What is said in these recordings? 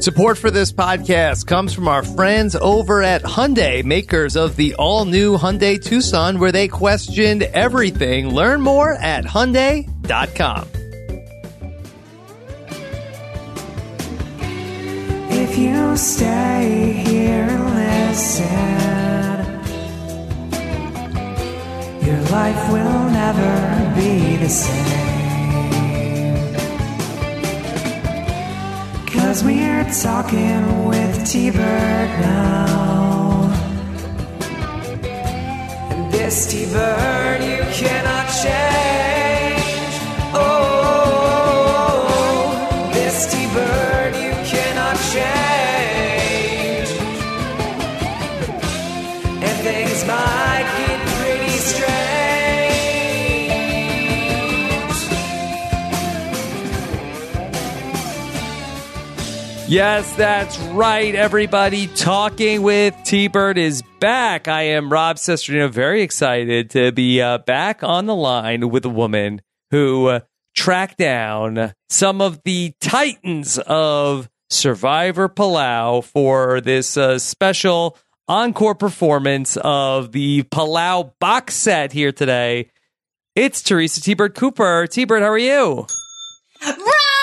Support for this podcast comes from our friends over at Hyundai, makers of the all-new Hyundai Tucson, where they questioned everything. Learn more at Hyundai.com. If you stay here and listen, your life will never be the same. 'Cause we're talking with T-Bird now. And this T-Bird you cannot change. Oh, this T-Bird you cannot change. And things might get pretty strange. Yes, that's right, everybody. Talking with T-Bird is back. I am Rob Cesternino, very excited to be back on the line with a woman who tracked down some of the titans of Survivor Palau for this special encore performance of the Palau box set here today. It's Teresa T-Bird Cooper. T-Bird, how are you? Rob!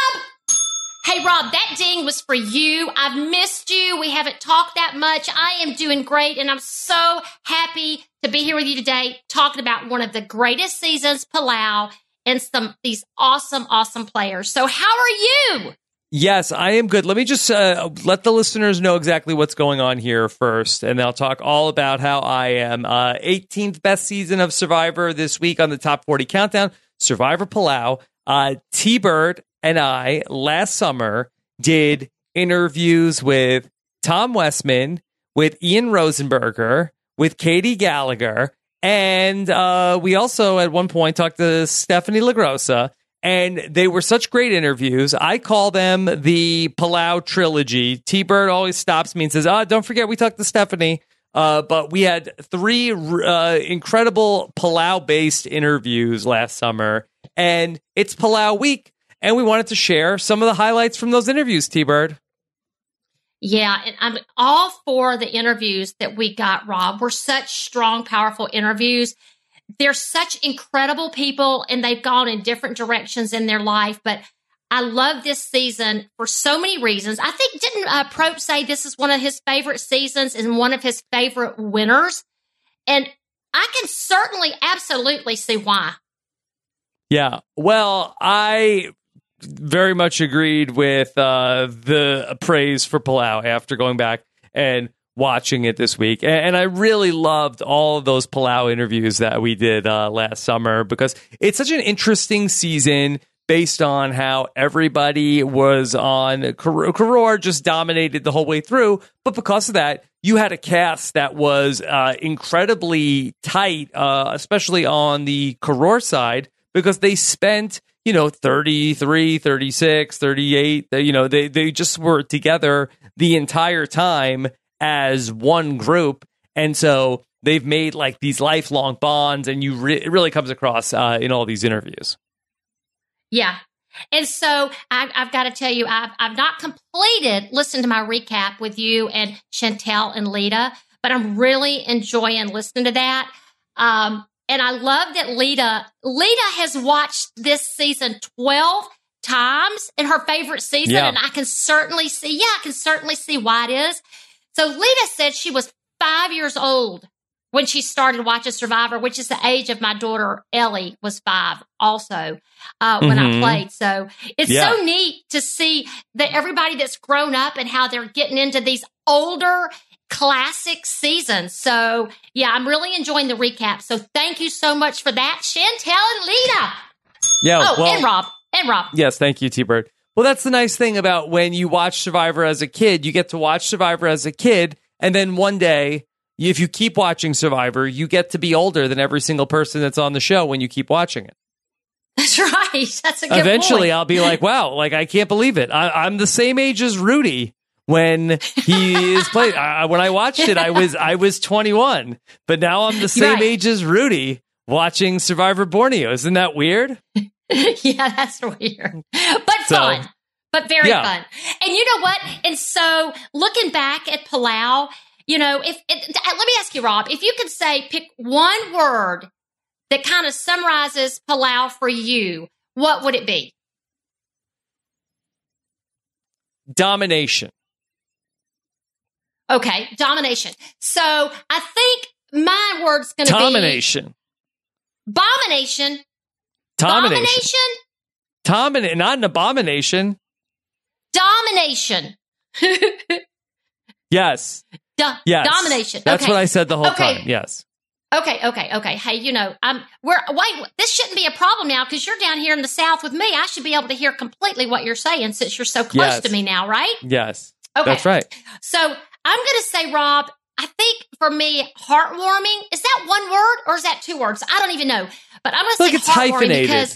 Hey, Rob, that ding was for you. I've missed you. We haven't talked that much. I am doing great, and I'm so happy to be here with you today talking about one of the greatest seasons, Palau, and these awesome, awesome players. So how are you? Yes, I am good. Let me just let the listeners know exactly what's going on here first, and I'll talk all about how I am. 18th best season of Survivor this week on the Top 40 Countdown, Survivor Palau. T-Bird and I, last summer, did interviews with Tom Westman, with Ian Rosenberger, with Katie Gallagher, and we also, at one point, talked to Stephanie LaGrossa, and they were such great interviews. I call them the Palau trilogy. T-Bird always stops me and says, don't forget we talked to Stephanie. But we had 3 incredible Palau-based interviews last summer, and it's Palau week. And we wanted to share some of the highlights from those interviews, T-Bird. Yeah, and I'm all for the interviews that we got, Rob. We're such strong, powerful interviews. They're such incredible people, and they've gone in different directions in their life. But I love this season for so many reasons. I think, didn't Probst say this is one of his favorite seasons and one of his favorite winners? And I can certainly, absolutely see why. Yeah, well, I very much agreed with the praise for Palau after going back and watching it this week. And I really loved all of those Palau interviews that we did last summer, because it's such an interesting season based on how everybody was on. Koror just dominated the whole way through. But because of that, you had a cast that was incredibly tight, especially on the Koror side, because they spent 33, 36, 38. They just were together the entire time as one group. And so they've made like these lifelong bonds, and it really comes across in all these interviews. Yeah. And so I've got to tell you, I've not listened to my recap with you and Chantel and Lita, but I'm really enjoying listening to that. And I love that Lita has watched this season 12 times in her favorite season. Yeah. And I can certainly see why it is. So Lita said she was 5 years old when she started watching Survivor, which is the age of my daughter Ellie was 5 also when I played. So it's so neat to see that everybody that's grown up and how they're getting into these older classic seasons. So yeah, I'm really enjoying the recap. So thank you so much for that, Chantel and Lita. Yeah. And Rob. Yes, thank you, T-Bird. Well, that's the nice thing about when you watch Survivor as a kid. You get to watch Survivor as a kid, and then one day, if you keep watching Survivor, you get to be older than every single person that's on the show when you keep watching it. That's right. That's a good Eventually, point. I'll be like, wow, like I can't believe it. I'm the same age as Rudy when he is playing. When I watched it, I was 21, but now I'm the same age as Rudy watching Survivor Borneo. Isn't that weird? Yeah, that's weird, but fun. but very fun. And you know what? And so looking back at Palau, let me ask you, Rob, if you could pick one word that kind of summarizes Palau for you, what would it be? Domination. Okay, domination. So I think my word's going to be... Domination. Abomination. Domination. Not an abomination. Domination. Yes. Yes. Domination. That's what I said the whole time. Yes. Okay. Hey, this shouldn't be a problem now because you're down here in the South with me. I should be able to hear completely what you're saying since you're so close to me now, right? Yes. Okay. That's right. So I'm going to say, Rob, I think for me, heartwarming, is that one word or is that two words? I don't even know. But I'm going to say it's heartwarming hyphenated. because,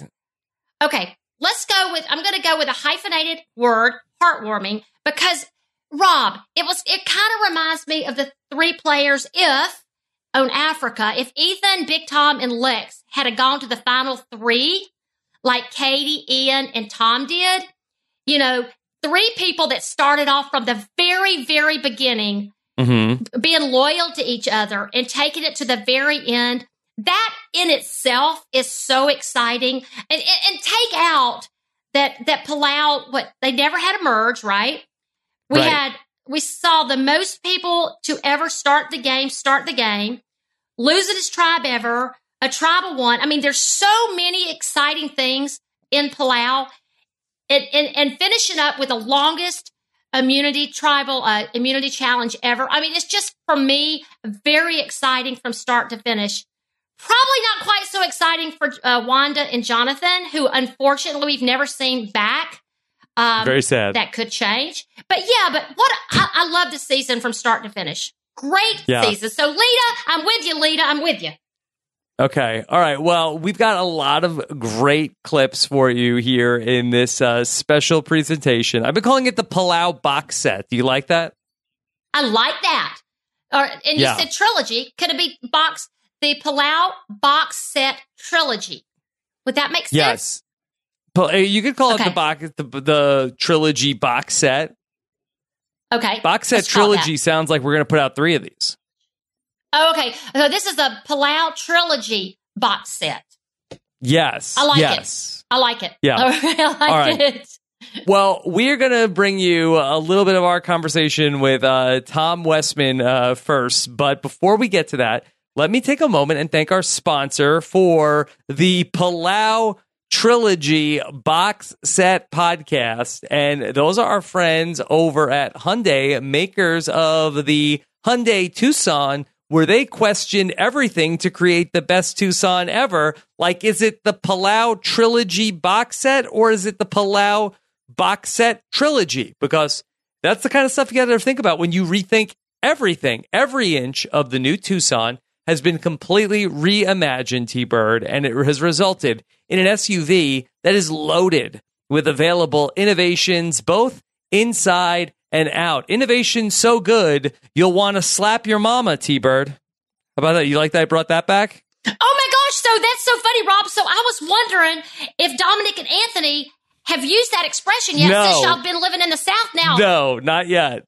I'm going to go with a hyphenated word, heartwarming, because Rob, it kind of reminds me of the three players on Africa. If Ethan, Big Tom, and Lex had gone to the final three, like Katie, Ian, and Tom did, three people that started off from the very, very beginning, being loyal to each other and taking it to the very end. That in itself is so exciting. And take out that Palau, they never had a merge, right? We saw the most people to ever start the game, losing his tribe ever, a tribal one. I mean, there's so many exciting things in Palau. And finishing up with the longest tribal immunity challenge ever. I mean, it's just, for me, very exciting from start to finish. Probably not quite so exciting for Wanda and Jonathan, who unfortunately we've never seen back. Very sad. That could change. But I love the season from start to finish. Great season. So Lita, I'm with you. Okay. All right. Well, we've got a lot of great clips for you here in this special presentation. I've been calling it the Palau box set. Do you like that? I like that. And you said trilogy. Could it be the Palau box set trilogy? Would that make sense? Yes. You could call it the trilogy box set. Okay. Box set trilogy sounds like we're going to put out 3 of these. Oh, okay. So this is the Palau trilogy box set. Yes. I like it. Yeah. I like it. Well, we're going to bring you a little bit of our conversation with Tom Westman first. But before we get to that, let me take a moment and thank our sponsor for the Palau Trilogy Box Set Podcast. And those are our friends over at Hyundai, makers of the Hyundai Tucson, where they question everything to create the best Tucson ever. Like, is it the Palau Trilogy box set or is it the Palau box set trilogy? Because that's the kind of stuff you got to think about when you rethink everything. Every inch of the new Tucson has been completely reimagined, T-Bird, and it has resulted in an SUV that is loaded with available innovations, both inside and out. Innovation so good, you'll want to slap your mama, T-Bird. How about that? You like that I brought that back? Oh my gosh, so that's so funny, Rob. So I was wondering if Dominic and Anthony have used that expression yet since y'all been living in the South now. No, not yet.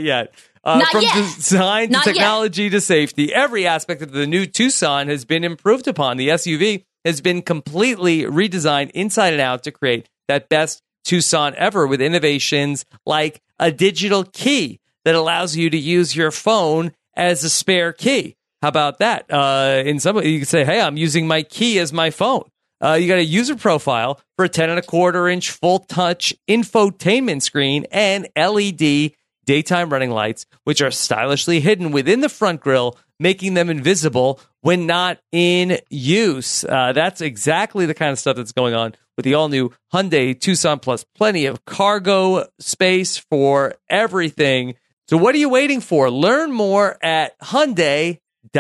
From design to technology to safety, every aspect of the new Tucson has been improved upon. The SUV has been completely redesigned inside and out to create that best Tucson ever, with innovations like a digital key that allows you to use your phone as a spare key. How about that? In some way, you can say, hey, I'm using my key as my phone. You got a user profile for a 10.25-inch full-touch infotainment screen and LED daytime running lights, which are stylishly hidden within the front grille, making them invisible when not in use. That's exactly the kind of stuff that's going on with the all-new Hyundai Tucson, plus plenty of cargo space for everything. So what are you waiting for? Learn more at Hyundai.com.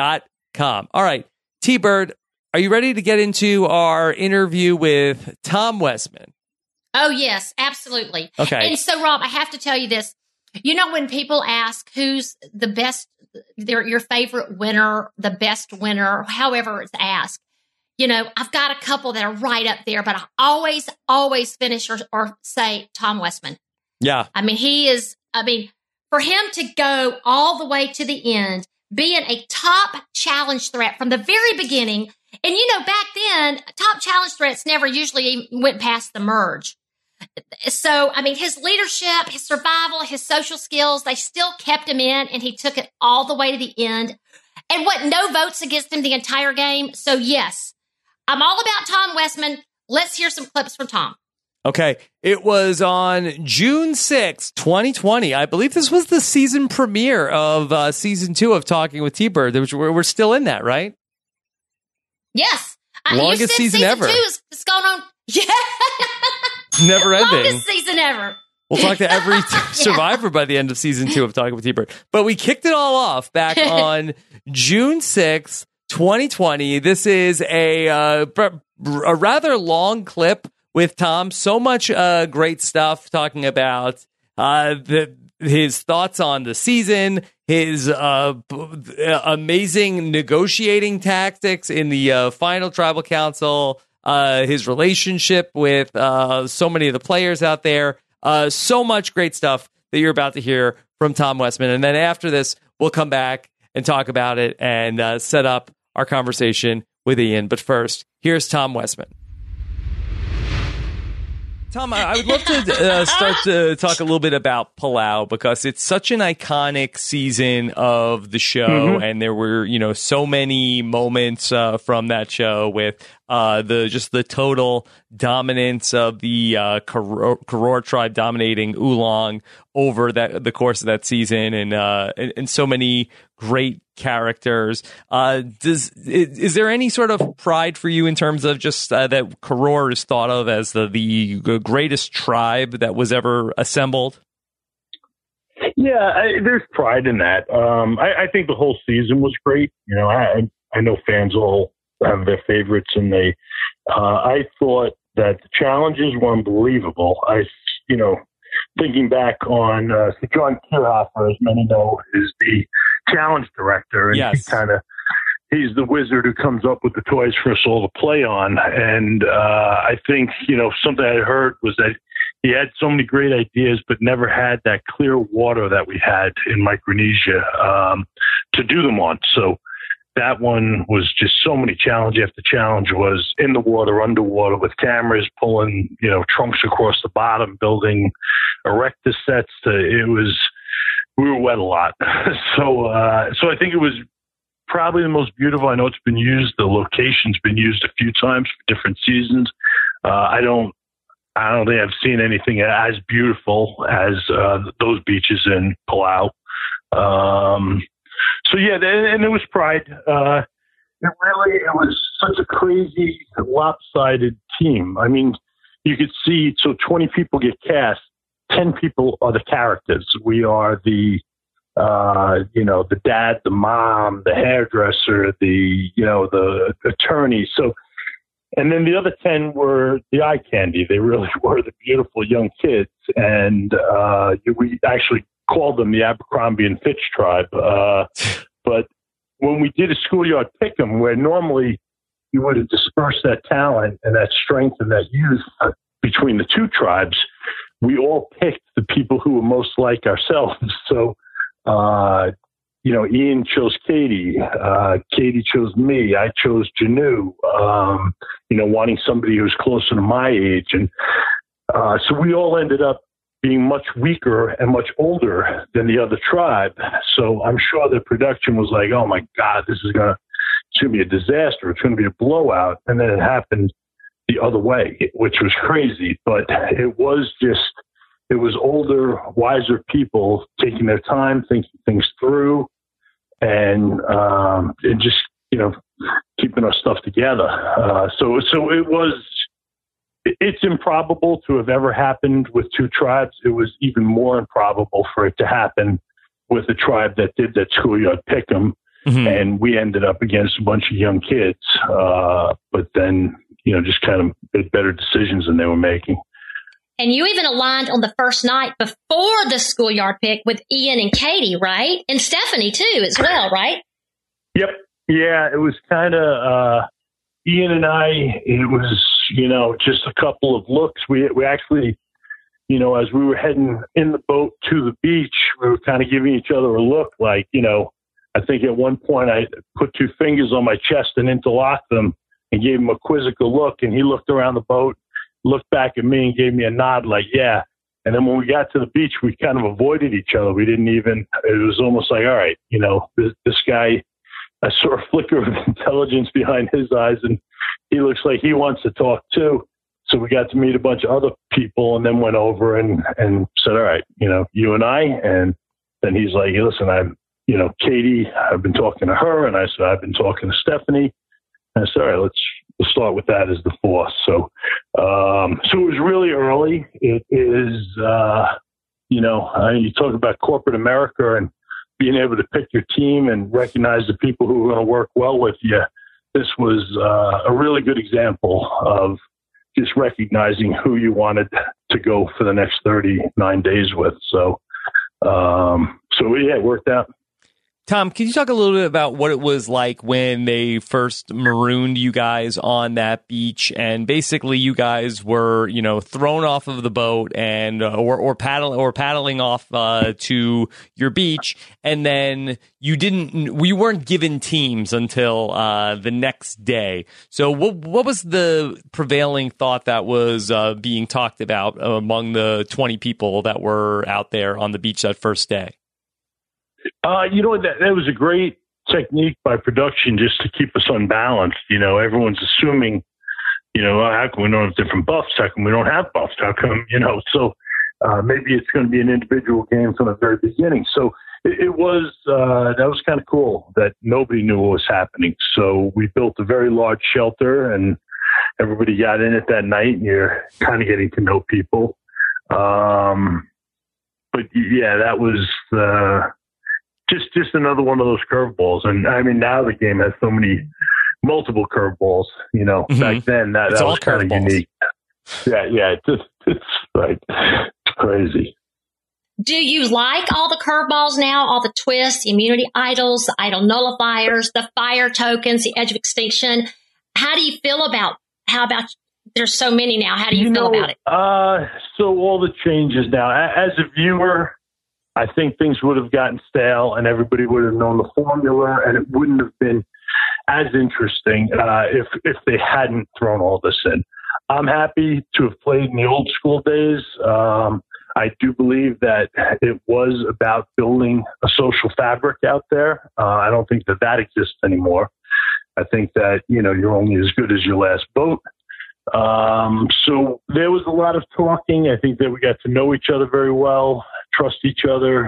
All right, T-Bird, are you ready to get into our interview with Tom Westman? Oh, yes, absolutely. Okay. And so, Rob, I have to tell you this. You know, when people ask who's the best, your favorite winner, the best winner, however it's asked, you know, I've got a couple that are right up there, but I always finish or say Tom Westman. Yeah. I mean, for him to go all the way to the end, being a top challenge threat from the very beginning. And, back then, top challenge threats never usually went past the merge. So, his leadership, his survival, his social skills, they still kept him in, and he took it all the way to the end. And no votes against him the entire game. So, yes, I'm all about Tom Westman. Let's hear some clips from Tom. Okay. It was on June 6th, 2020. I believe this was the season premiere of season 2 of Talking with T-Bird. We're still in that, right? Yes. Longest season ever. 2 is going on. Yeah. Never ending. Longest season ever. We'll talk to every survivor by the end of season 2 of Talking with T-Bird. But we kicked it all off back on June 6th, 2020. This is a rather long clip with Tom. So much great stuff talking about his thoughts on the season, his amazing negotiating tactics in the final tribal council, his relationship with so many of the players out there. So much great stuff that you're about to hear from Tom Westman. And then after this, we'll come back and talk about it and set up our conversation with Ian. But first, here's Tom Westman. Tom, I would love to start to talk a little bit about Palau, because it's such an iconic season of the show, and there were, so many moments from that show with the total dominance of the Karor tribe dominating Oolong over the course of that season, and so many great characters. Is there any sort of pride for you in terms of just that Karor is thought of as the greatest tribe that was ever assembled? Yeah, there's pride in that. I think the whole season was great. I know fans all have their favorites, and I thought that the challenges were unbelievable. Thinking back on John Kierhofer, as many know, is the challenge director, and yes. he's the wizard who comes up with the toys for us all to play on. And I think something I heard was that he had so many great ideas, but never had that clear water that we had in Micronesia to do them on. So that one was just so many challenge after challenge. Was in the water, underwater, with cameras pulling, trunks across the bottom, building Erectus sets. We were wet a lot. So I think it was probably the most beautiful. I know it's been used. The location's been used a few times for different seasons. I don't think I've seen anything as beautiful as those beaches in Palau. So yeah, and there was pride. It was such a crazy, lopsided team. I mean, you could see, so 20 people get cast, 10 people are the characters. We are the dad, the mom, the hairdresser, the attorney. So, and then the other 10 were the eye candy. They really were the beautiful young kids. And we actually called them the Abercrombie and Fitch tribe. But when we did a schoolyard pick'em, where normally you would have dispersed that talent and that strength and that youth between the two tribes, we all picked the people who were most like ourselves. So, Ian chose Katie. Katie chose me. I chose Janu, wanting somebody who was closer to my age. And so we all ended up being much weaker and much older than the other tribe. So I'm sure the production was like, oh my God, it's going to be a disaster. It's going to be a blowout. And then it happened the other way, which was crazy. But it was older, wiser people taking their time, thinking things through, and just, keeping our stuff together. So it was, it's improbable to have ever happened with two tribes. It was even more improbable for it to happen with a tribe that did that schoolyard pick'em. Mm-hmm. And we ended up against a bunch of young kids. But then, just kind of made better decisions than they were making. And you even aligned on the first night before the schoolyard pick with Ian and Katie, right? And Stephanie too, as well, right? Yep. Yeah, it was kind of Ian and I. It was just a couple of looks. We actually, as we were heading in the boat to the beach, we were kind of giving each other a look like, I think at one point I put two fingers on my chest and interlocked them and gave him a quizzical look. And he looked around the boat, looked back at me and gave me a nod like, yeah. And then when we got to the beach, we kind of avoided each other. We didn't even, it was almost like, all right, this guy, I saw a flicker of intelligence behind his eyes and he looks like he wants to talk too. So we got to meet a bunch of other people and then went over and said, all right, you and I. And then he's like, hey, listen, Katie, I've been talking to her. And I said, I've been talking to Stephanie. And I said, all right, we'll start with that as the fourth. So, so it was really early. It is, you talk about corporate America and being able to pick your team and recognize the people who are going to work well with you. This was a really good example of just recognizing who you wanted to go for the next 39 days with. So yeah, it worked out. Tom, can you talk a little bit about what it was like when they first marooned you guys on that beach, and basically you guys were, thrown off of the boat and or paddling off to your beach, and then we weren't given teams until the next day. So what was the prevailing thought that was being talked about among the 20 people that were out there on the beach that first day? That was a great technique by production just to keep us unbalanced. Everyone's assuming, how come we don't have different buffs? How come we don't have buffs? How come, so maybe it's going to be an individual game from the very beginning. So it was, that was kind of cool that nobody knew what was happening. So we built a very large shelter and everybody got in it that night and you're kind of getting to know people. But yeah, that was, just another one of those curveballs. And I mean, now the game has so many multiple curveballs, back then that was kind of unique. Yeah. It's like, it's crazy. Do you like all the curveballs now, all the twists, the immunity idols, the idol nullifiers, the fire tokens, the edge of extinction? How do you feel about, there's so many now. How do you feel about it? So all the changes now, as a viewer, I think things would have gotten stale and everybody would have known the formula and it wouldn't have been as interesting if they hadn't thrown all this in. I'm happy to have played in the old school days. I do believe that it was about building a social fabric out there. I don't think that exists anymore. I think that, you're only as good as your last boat. So there was a lot of talking. I think that we got to know each other very well, trust each other.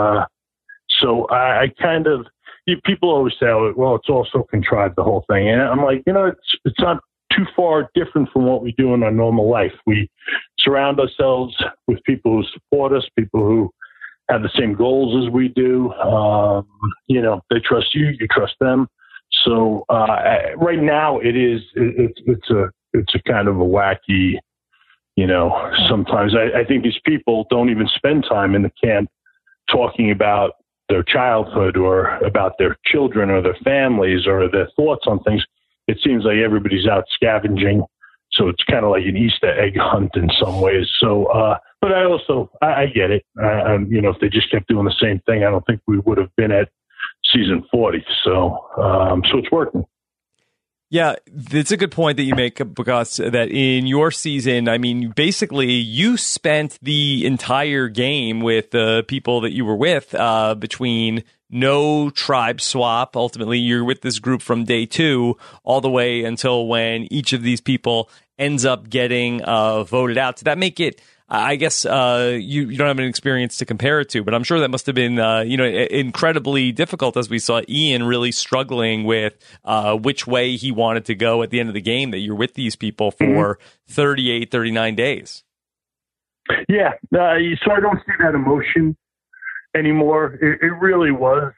So I kind of, people always say, well, it's all so contrived, the whole thing. And I'm like, it's not too far different from what we do in our normal life. We surround ourselves with people who support us, people who have the same goals as we do. They trust you, you trust them. So right now it's a kind of a wacky, sometimes I think these people don't even spend time in the camp talking about their childhood or about their children or their families or their thoughts on things. It seems like everybody's out scavenging. So it's kind of like an Easter egg hunt in some ways. So, but I get it. If they just kept doing the same thing, I don't think we would have been at season 40. So it's working. Yeah, it's a good point that you make, because that in your season, I mean, basically you spent the entire game with the people that you were with between no tribe swap. Ultimately, you're with this group from day 2 all the way until when each of these people ends up getting voted out. Did that make it, I guess you don't have an experience to compare it to, but I'm sure that must have been incredibly difficult, as we saw Ian really struggling with which way he wanted to go at the end of the game, that you're with these people for 38, 39 days. Yeah, so I don't see that emotion anymore. It really was.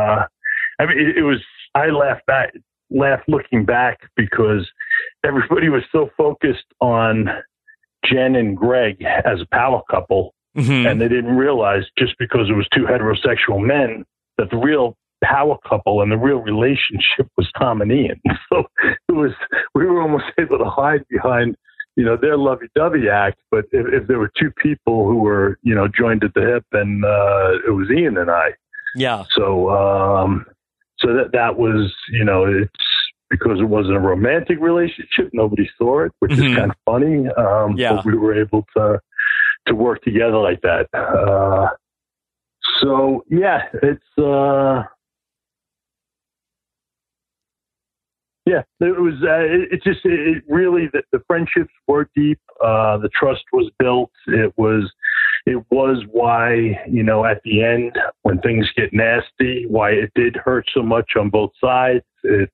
It was. I laughed looking back because everybody was so focused on Jen and Greg as a power couple, and they didn't realize just because it was two heterosexual men that the real power couple and the real relationship was Tom and Ian. So we were almost able to hide behind their lovey-dovey act. But if there were two people who were, joined at the hip, then it was Ian and I. Yeah. So, that was, it's because it wasn't a romantic relationship. Nobody saw it, which is kind of funny. But we were able to work together like that. So yeah, it's, yeah, it was, it really, the friendships were deep. The trust was built. It was why, at the end, when things get nasty, why it did hurt so much on both sides. It's,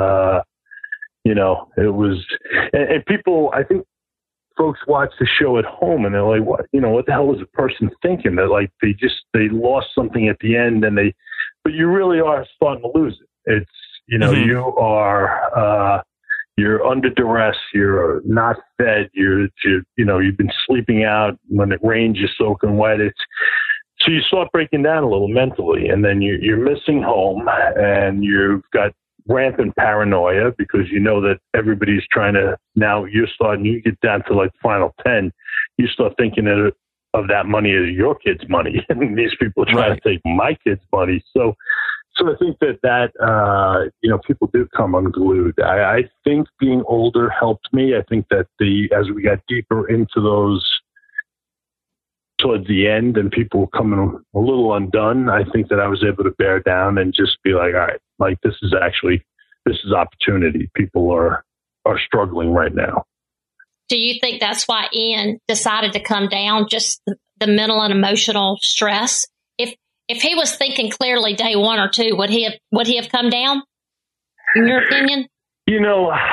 it was, and people, I think folks watch the show at home and they're like, what the hell was the person thinking? That like, they lost something at the end but you really are starting to lose it. It's, you are, you're under duress. You're not fed. You've been sleeping out. When it rains, you're soaking wet. So you start breaking down a little mentally, and then you're missing home, and you've got rampant paranoia because you know that everybody's trying to, now you get down to like final 10, you start thinking of that money as your kid's money, and these people are trying to take my kid's money. So I think that people do come unglued. I think being older helped me. I think that as we got deeper into those towards the end and people were coming a little undone, I think that I was able to bear down and just be like, all right, like this is opportunity. People are struggling right now. Do you think that's why Ian decided to come down, just the mental and emotional stress? If he was thinking clearly day one or two, would he have come down, in your opinion? Ian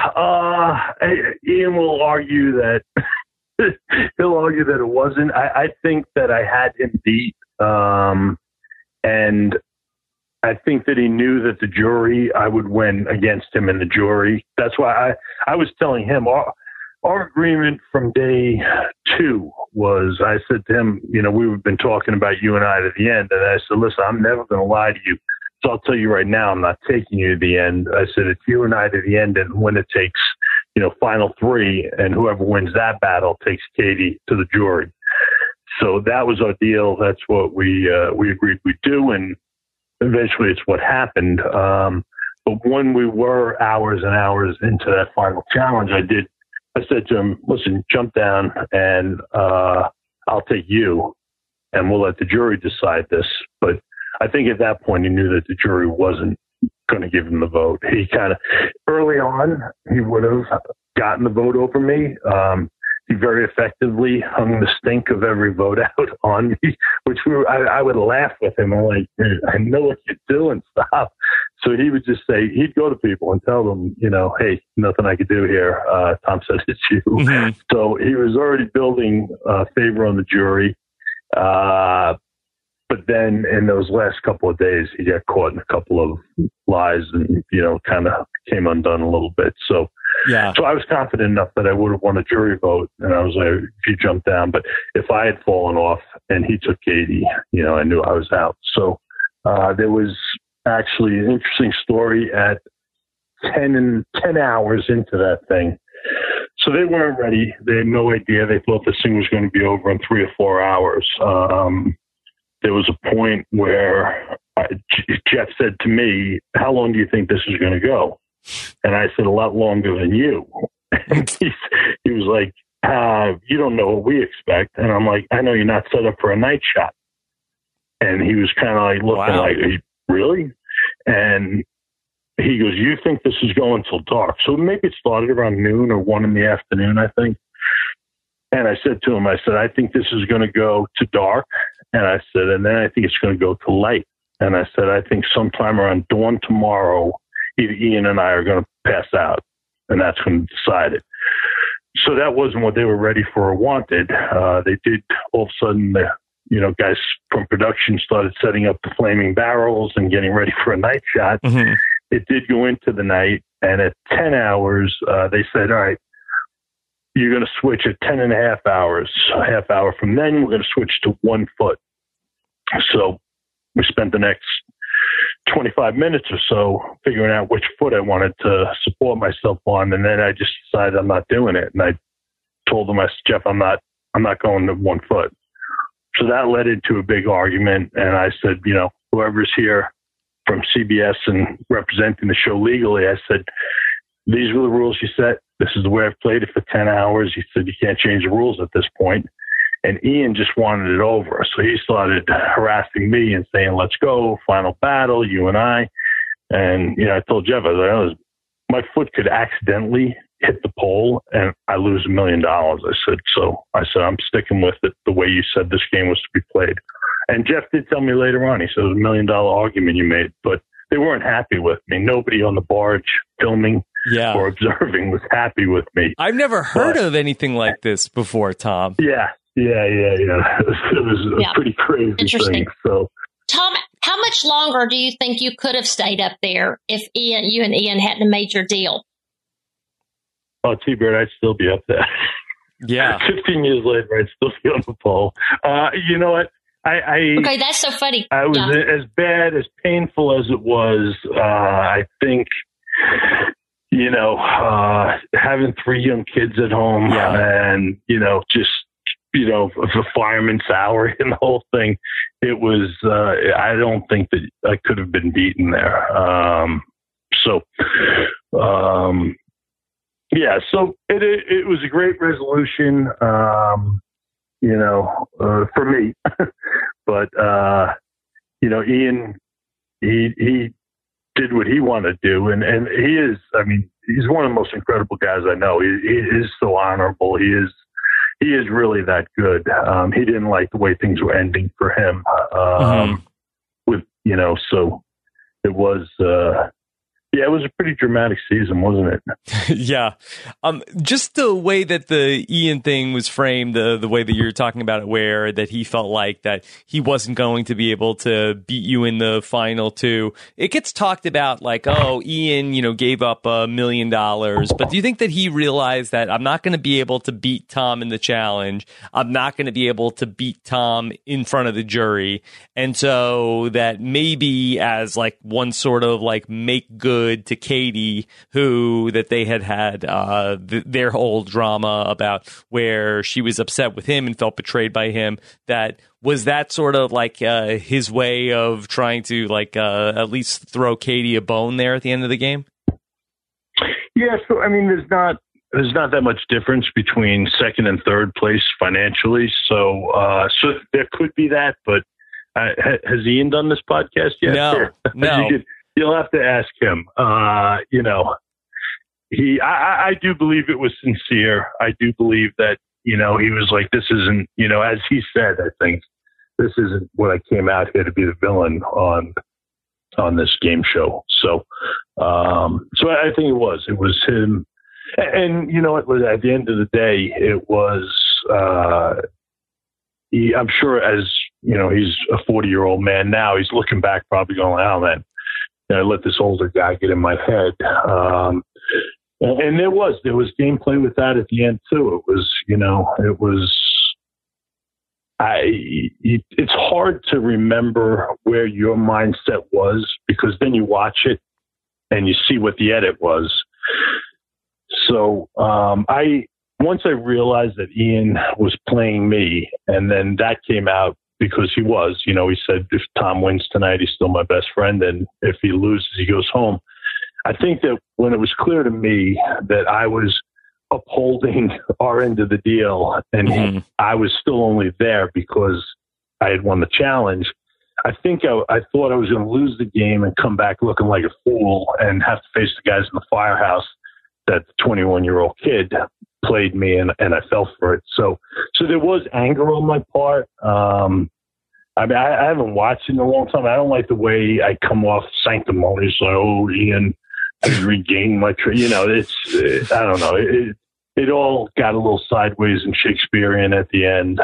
will argue that he'll argue that it wasn't. I think that I had him beat, and I think that he knew that the jury, I would win against him in the jury. That's why I was telling him our agreement from day 2 was, I said to him, we've been talking about you and I to the end. And I said, listen, I'm never going to lie to you. So I'll tell you right now, I'm not taking you to the end. I said, it's you and I to the end. And when it takes, final 3, and whoever wins that battle takes Katie to the jury. So that was our deal. That's what we agreed we'd do. And eventually it's what happened. But when we were hours and hours into that final challenge, I said to him, listen, jump down and I'll take you and we'll let the jury decide this. But I think at that point he knew that the jury wasn't going to give him the vote. He kind of, early on, he would have gotten the vote over me. He very effectively hung the stink of every vote out on me, which I would laugh with him. I'm like, I know what you're doing, stop. So he would just say, he'd go to people and tell them, hey, nothing I could do here. Tom says it's you. Mm-hmm. So he was already building favor on the jury. But then in those last couple of days, he got caught in a couple of lies and, kind of came undone a little bit. So I was confident enough that I would have won a jury vote. And I was like, if you jump down, but if I had fallen off and he took Katie, I knew I was out. So there was actually an interesting story at 10 hours into that thing. So they weren't ready. They had no idea. They thought this thing was going to be over in 3 or 4 hours. There was a point where Jeff said to me, how long do you think this is going to go? And I said, a lot longer than you. And he was like, you don't know what we expect. And I'm like, I know you're not set up for a night shot. And he was kind of like looking like, really? And he goes, you think this is going till dark? So maybe it started around noon or 1 in the afternoon, I think. And I said to him, I think this is going to go to dark. And I said, and then I think it's going to go to light. And I said, I think sometime around dawn tomorrow, either Ian and I are going to pass out. And that's going to decide it. So that wasn't what they were ready for or wanted. They did, all of a sudden, guys from production started setting up the flaming barrels and getting ready for a night shot. Mm-hmm. It did go into the night. And at 10 hours, they said, all right, you're going to switch at 10 and a half hours. A half hour from then, we're going to switch to 1 foot. So we spent the next 25 minutes or so figuring out which foot I wanted to support myself on. And then I just decided I'm not doing it. And I told him, I said, Jeff, I'm not going to 1 foot. So that led into a big argument. And I said, whoever's here from CBS and representing the show legally, I said, these were the rules you set. This is the way I've played it for 10 hours. He said, you can't change the rules at this point. And Ian just wanted it over. So he started harassing me and saying, let's go, final battle, you and I. And, I told Jeff, I was like, my foot could accidentally hit the pole and I lose $1 million. I said, I'm sticking with it the way you said this game was to be played. And Jeff did tell me later on, he said, it was $1 million argument you made, but they weren't happy with me. Nobody on the barge filming or observing was happy with me. I've never heard of anything like this before, Tom. Yeah. It was a pretty crazy thing. So, Tom, how much longer do you think you could have stayed up there if you and Ian hadn't made your deal? Oh, T-Bird, I'd still be up there. Yeah. 15 years later, I'd still be on the pole. You know what? Okay, that's so funny. I was as bad, as painful as it was. I think, having 3 young kids at home and, just, the fireman's salary and the whole thing, it was, I don't think that I could have been beaten there. So it was a great resolution, for me. But, Ian, he did what he wanted to do. And he is, he's one of the most incredible guys I know. He is so honorable. He is really that good. He didn't like the way things were ending for him. So it was, it was a pretty dramatic season, wasn't it? Yeah. Just the way that the Ian thing was framed, the way that you're talking about it, where that he felt like that he wasn't going to be able to beat you in the final 2. It gets talked about like, oh, Ian, gave up $1 million. But do you think that he realized that I'm not going to be able to beat Tom in the challenge? I'm not going to be able to beat Tom in front of the jury. And so that maybe as like one sort of like make good to Katie, who that they had their whole drama about where she was upset with him and felt betrayed by him. That sort of like his way of trying to like at least throw Katie a bone there at the end of the game. Yeah, so there's not that much difference between second and third place financially. So there could be that, but has Ian done this podcast yet? No. You'll have to ask him. I do believe it was sincere. I do believe that, he was like, this isn't, as he said, I think this isn't what I came out here to be the villain on this game show. So I think it was him. And at the end of the day, it was, I'm sure as, he's a 40-year-old man now, he's looking back probably going, oh man, I let this older guy get in my head. And there was gameplay with that at the end too. It's hard to remember where your mindset was because then you watch it and you see what the edit was. So, once I realized that Ian was playing me and then that came out, because he was, he said, if Tom wins tonight, he's still my best friend. And if he loses, he goes home. I think that when it was clear to me that I was upholding our end of the deal and I was still only there because I had won the challenge, I think I thought I was going to lose the game and come back looking like a fool and have to face the guys in the firehouse that the 21-year-old kid played me and I fell for it. So there was anger on my part. I haven't watched it in a long time. I don't like the way I come off sanctimonious, like, oh, Ian has regained my it's, I don't know. It all got a little sideways and Shakespearean at the end.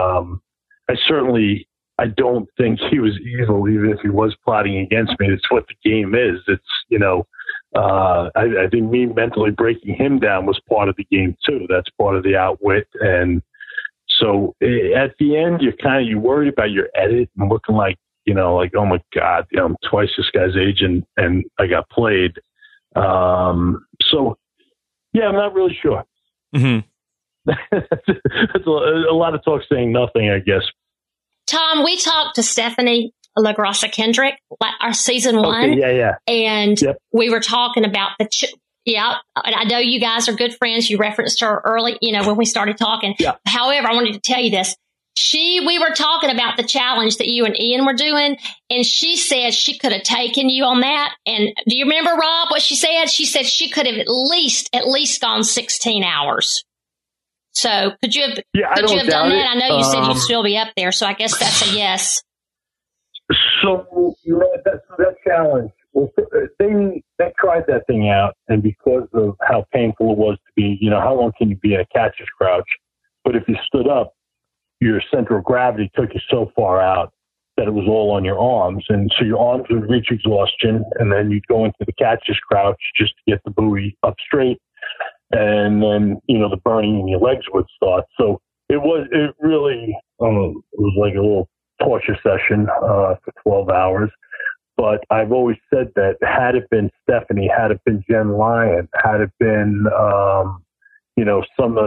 I don't think he was evil, even if he was plotting against me. It's what the game is. It's, I think me mentally breaking him down was part of the game too. That's part of the outwit. And so at the end, you worried about your edit and looking like, like, oh my God, I'm twice this guy's age and I got played. So yeah, I'm not really sure. Mm-hmm. That's a lot of talk saying nothing, I guess. Tom, we talked to Stephanie LaGrassa Kendrick, our season one. Yeah. And we were talking about I know you guys are good friends. You referenced her early, when we started talking. Yeah. However, I wanted to tell you this. We were talking about the challenge that you and Ian were doing, and she said she could have taken you on that. And do you remember, Rob, what she said? She said she could have at least gone 16 hours. So could you have done that? I know you said you'd still be up there, so I guess that's a yes. So that challenge, well, they tried that thing out, and because of how painful it was to be, how long can you be in a catcher's crouch? But if you stood up, your center of gravity took you so far out that it was all on your arms. And so your arms would reach exhaustion, and then you'd go into the catcher's crouch just to get the buoy up straight. And then, the burning in your legs would start. So it really was like a little torture session for 12 hours. But I've always said that had it been Stephanie, had it been Jen Lyon, had it been, some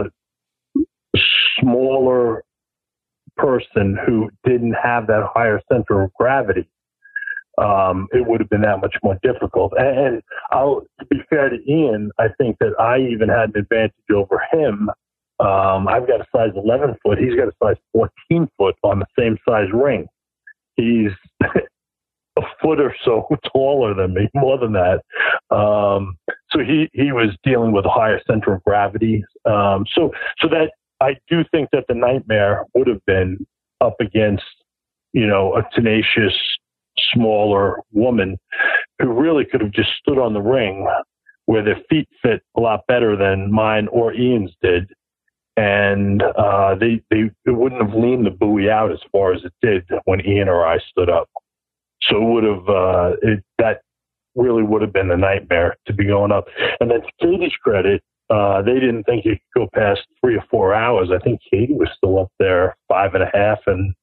smaller person who didn't have that higher center of gravity, it would have been that much more difficult. And to be fair to Ian, I think that I even had an advantage over him. I've got a size 11 foot. He's got a size 14 foot on the same size ring. He's a foot or so taller than me, more than that. So he was dealing with a higher center of gravity. So that I do think that the nightmare would have been up against, a tenacious, smaller woman who really could have just stood on the ring where their feet fit a lot better than mine or Ian's did. And it wouldn't have leaned the buoy out as far as it did when Ian or I stood up. So it would have, that really would have been a nightmare to be going up. And then to Katie's credit, they didn't think you could go past 3 or 4 hours. I think Katie was still up there 5.5. And,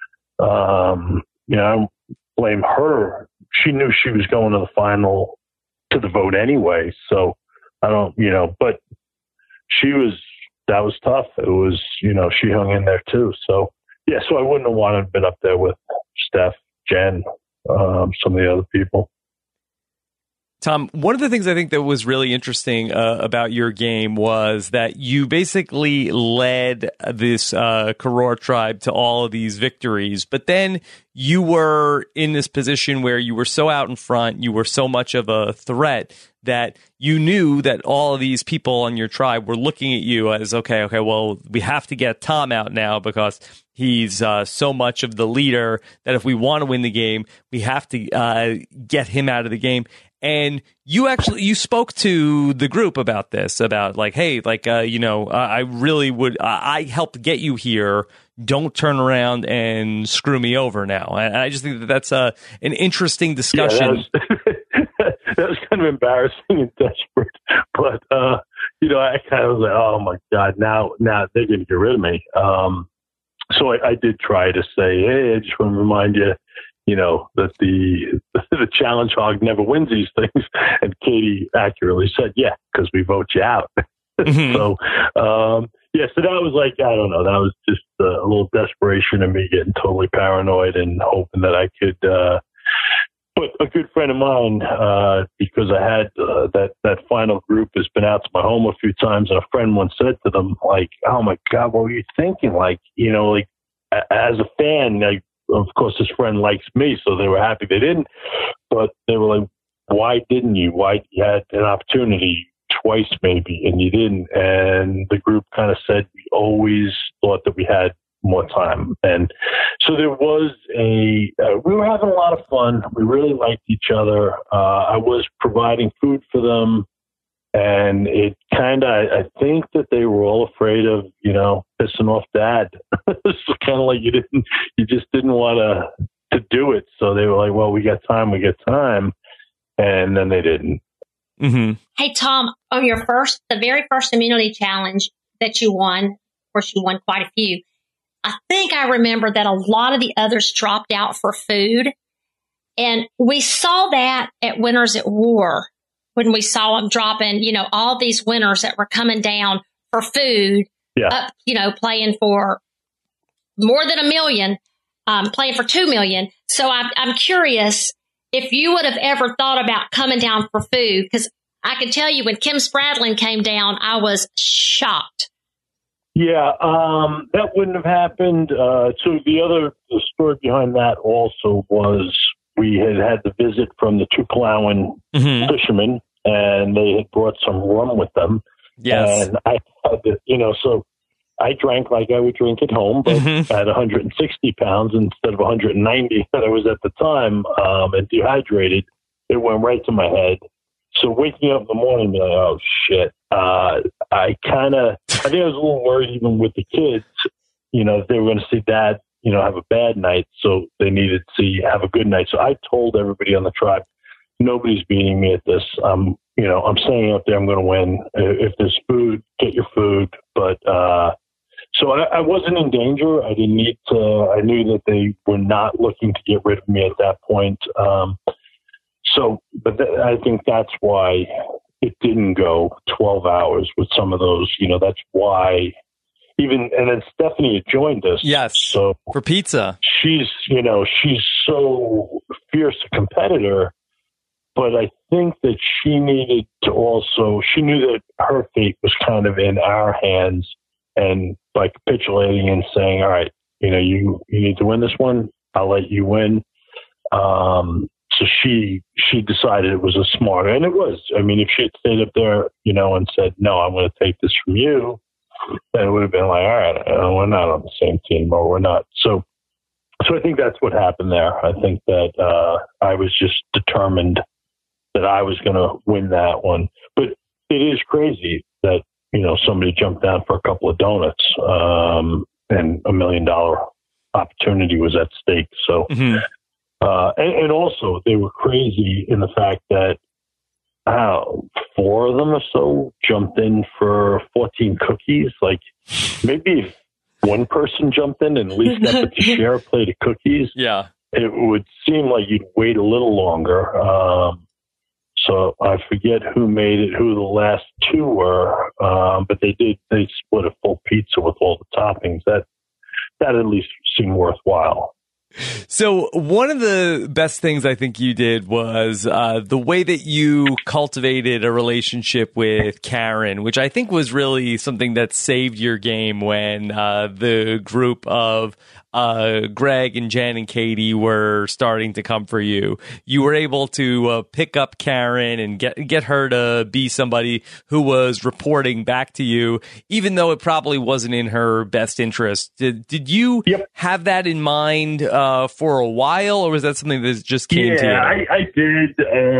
I blame her. She knew she was going to the final, to the vote anyway. So I don't, but that was tough. It was, she hung in there too. So, so I wouldn't have wanted to have been up there with Steph, Jen, some of the other people. Tom, one of the things I think that was really interesting about your game was that you basically led this Karor tribe to all of these victories, but then you were in this position where you were so out in front, you were so much of a threat that you knew that all of these people on your tribe were looking at you as, okay, well, we have to get Tom out now because he's so much of the leader that if we want to win the game, we have to get him out of the game. And you spoke to the group about this, about like, hey, like, I really would, I helped get you here. Don't turn around and screw me over now. And I just think that that's an interesting discussion. Yeah, that was kind of embarrassing and desperate. But, I kind of was like, oh my God, now they're going to get rid of me. So I did try to say, hey, I just want to remind you, that the challenge hog never wins these things. And Katie accurately said, yeah, because we vote you out. Mm-hmm. So that was like, I don't know, that was just a little desperation and me getting totally paranoid and hoping that I could, but a good friend of mine, because I had that final group has been out to my home a few times, and a friend once said to them, like, oh my God, what were you thinking? Like, as a fan, of course, this friend likes me, so they were happy they didn't. But they were like, why didn't you? Why you had an opportunity twice maybe, and you didn't? And the group kind of said, we always thought that we had more time. And so there was we were having a lot of fun. We really liked each other. I was providing food for them. And it kind of, I think that they were all afraid of, pissing off Dad. It's kind of like you just didn't want to do it. So they were like, well, we got time. And then they didn't. Mm-hmm. Hey, Tom, on the very first immunity challenge that you won, of course, you won quite a few. I think I remember that a lot of the others dropped out for food. And we saw that at Winners at War. When we saw them dropping, all these winners that were coming down for food up, playing for more than $1 million, playing for $2 million. So I'm curious if you would have ever thought about coming down for food, because I can tell you when Kim Spradlin came down, I was shocked. Yeah, that wouldn't have happened. So the story behind that also was we had the visit from the Tukwalawan fishermen, and they had brought some rum with them. Yes. And I had to, so I drank like I would drink at home, but at 160 pounds instead of 190 that I was at the time, and dehydrated, it went right to my head. So waking up in the morning, being like, oh shit. I think I was a little worried even with the kids, if they were going to see dad, have a bad night. So they needed to have a good night. So I told everybody on the tribe, nobody's beating me at this. I'm staying up there. I'm going to win. If there's food, get your food. But, so I wasn't in danger. I didn't need to. I knew that they were not looking to get rid of me at that point. I think that's why it didn't go 12 hours with some of those. That's why. And then Stephanie had joined us. Yes. So for pizza, she's so fierce a competitor. But I think that she knew that her fate was kind of in our hands, and by capitulating and saying, all right, you need to win this one. I'll let you win. So she decided it was a smarter, and it was. I mean, if she had stayed up there, and said, no, I'm going to take this from you, then it would have been like, all right, we're not on the same team, or we're not. So I think that's what happened there. I think that I was just determined that I was going to win that one. But it is crazy that, somebody jumped down for a couple of donuts, and $1 million opportunity was at stake. So, and also they were crazy in the fact that 4 of them or so jumped in for 14 cookies. Like maybe if one person jumped in and at least got to share a plate of cookies, it would seem like you'd wait a little longer. So I forget who the last 2 were, but they split a full pizza with all the toppings. That at least seemed worthwhile. So one of the best things I think you did was the way that you cultivated a relationship with Karen, which I think was really something that saved your game when the group of Greg and Jen and Katie were starting to come for you. You were able to pick up Karen and get her to be somebody who was reporting back to you, even though it probably wasn't in her best interest. Did you have that in mind for a while, or was that something that just came to you? I did.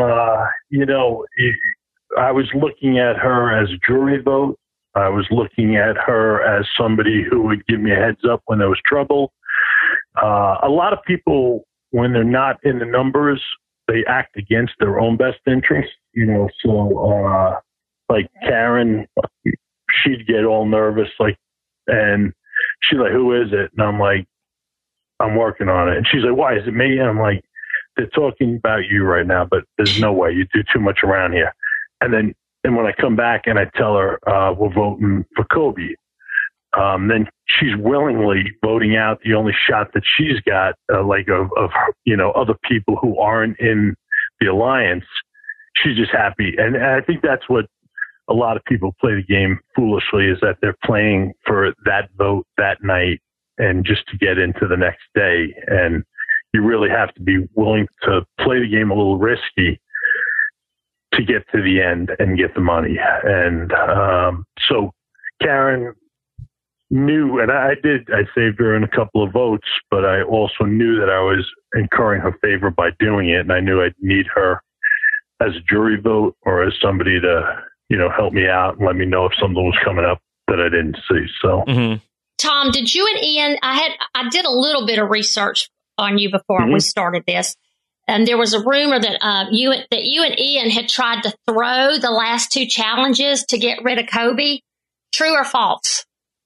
I was looking at her as a jury vote. I was looking at her as somebody who would give me a heads up when there was trouble. A lot of people, when they're not in the numbers, they act against their own best interest, so like Karen, she'd get all nervous, and she's like, who is it? And I'm like, I'm working on it. And she's like, why? Is it me? And I'm like, they're talking about you right now, but there's no way. You do too much around here. And when I come back and I tell her, we're voting for Kobe, then she's willingly voting out the only shot that she's got, of other people who aren't in the alliance. She's just happy. And I think that's what a lot of people play the game foolishly, is that they're playing for that vote that night and just to get into the next day. And you really have to be willing to play the game a little risky to get to the end and get the money. And so Karen knew, and I saved her in a couple of votes, but I also knew that I was incurring her favor by doing it. And I knew I'd need her as a jury vote or as somebody to, help me out and let me know if something was coming up that I didn't see. So, Tom, did you and Ian, I did a little bit of research on you before we started this. And there was a rumor that you and Ian had tried to throw the last 2 challenges to get rid of Kobe. True or false?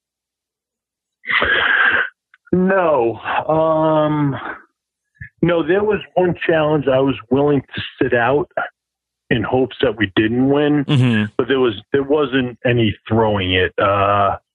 No. No, there was one challenge I was willing to sit out in hopes that we didn't win, but there wasn't any throwing it.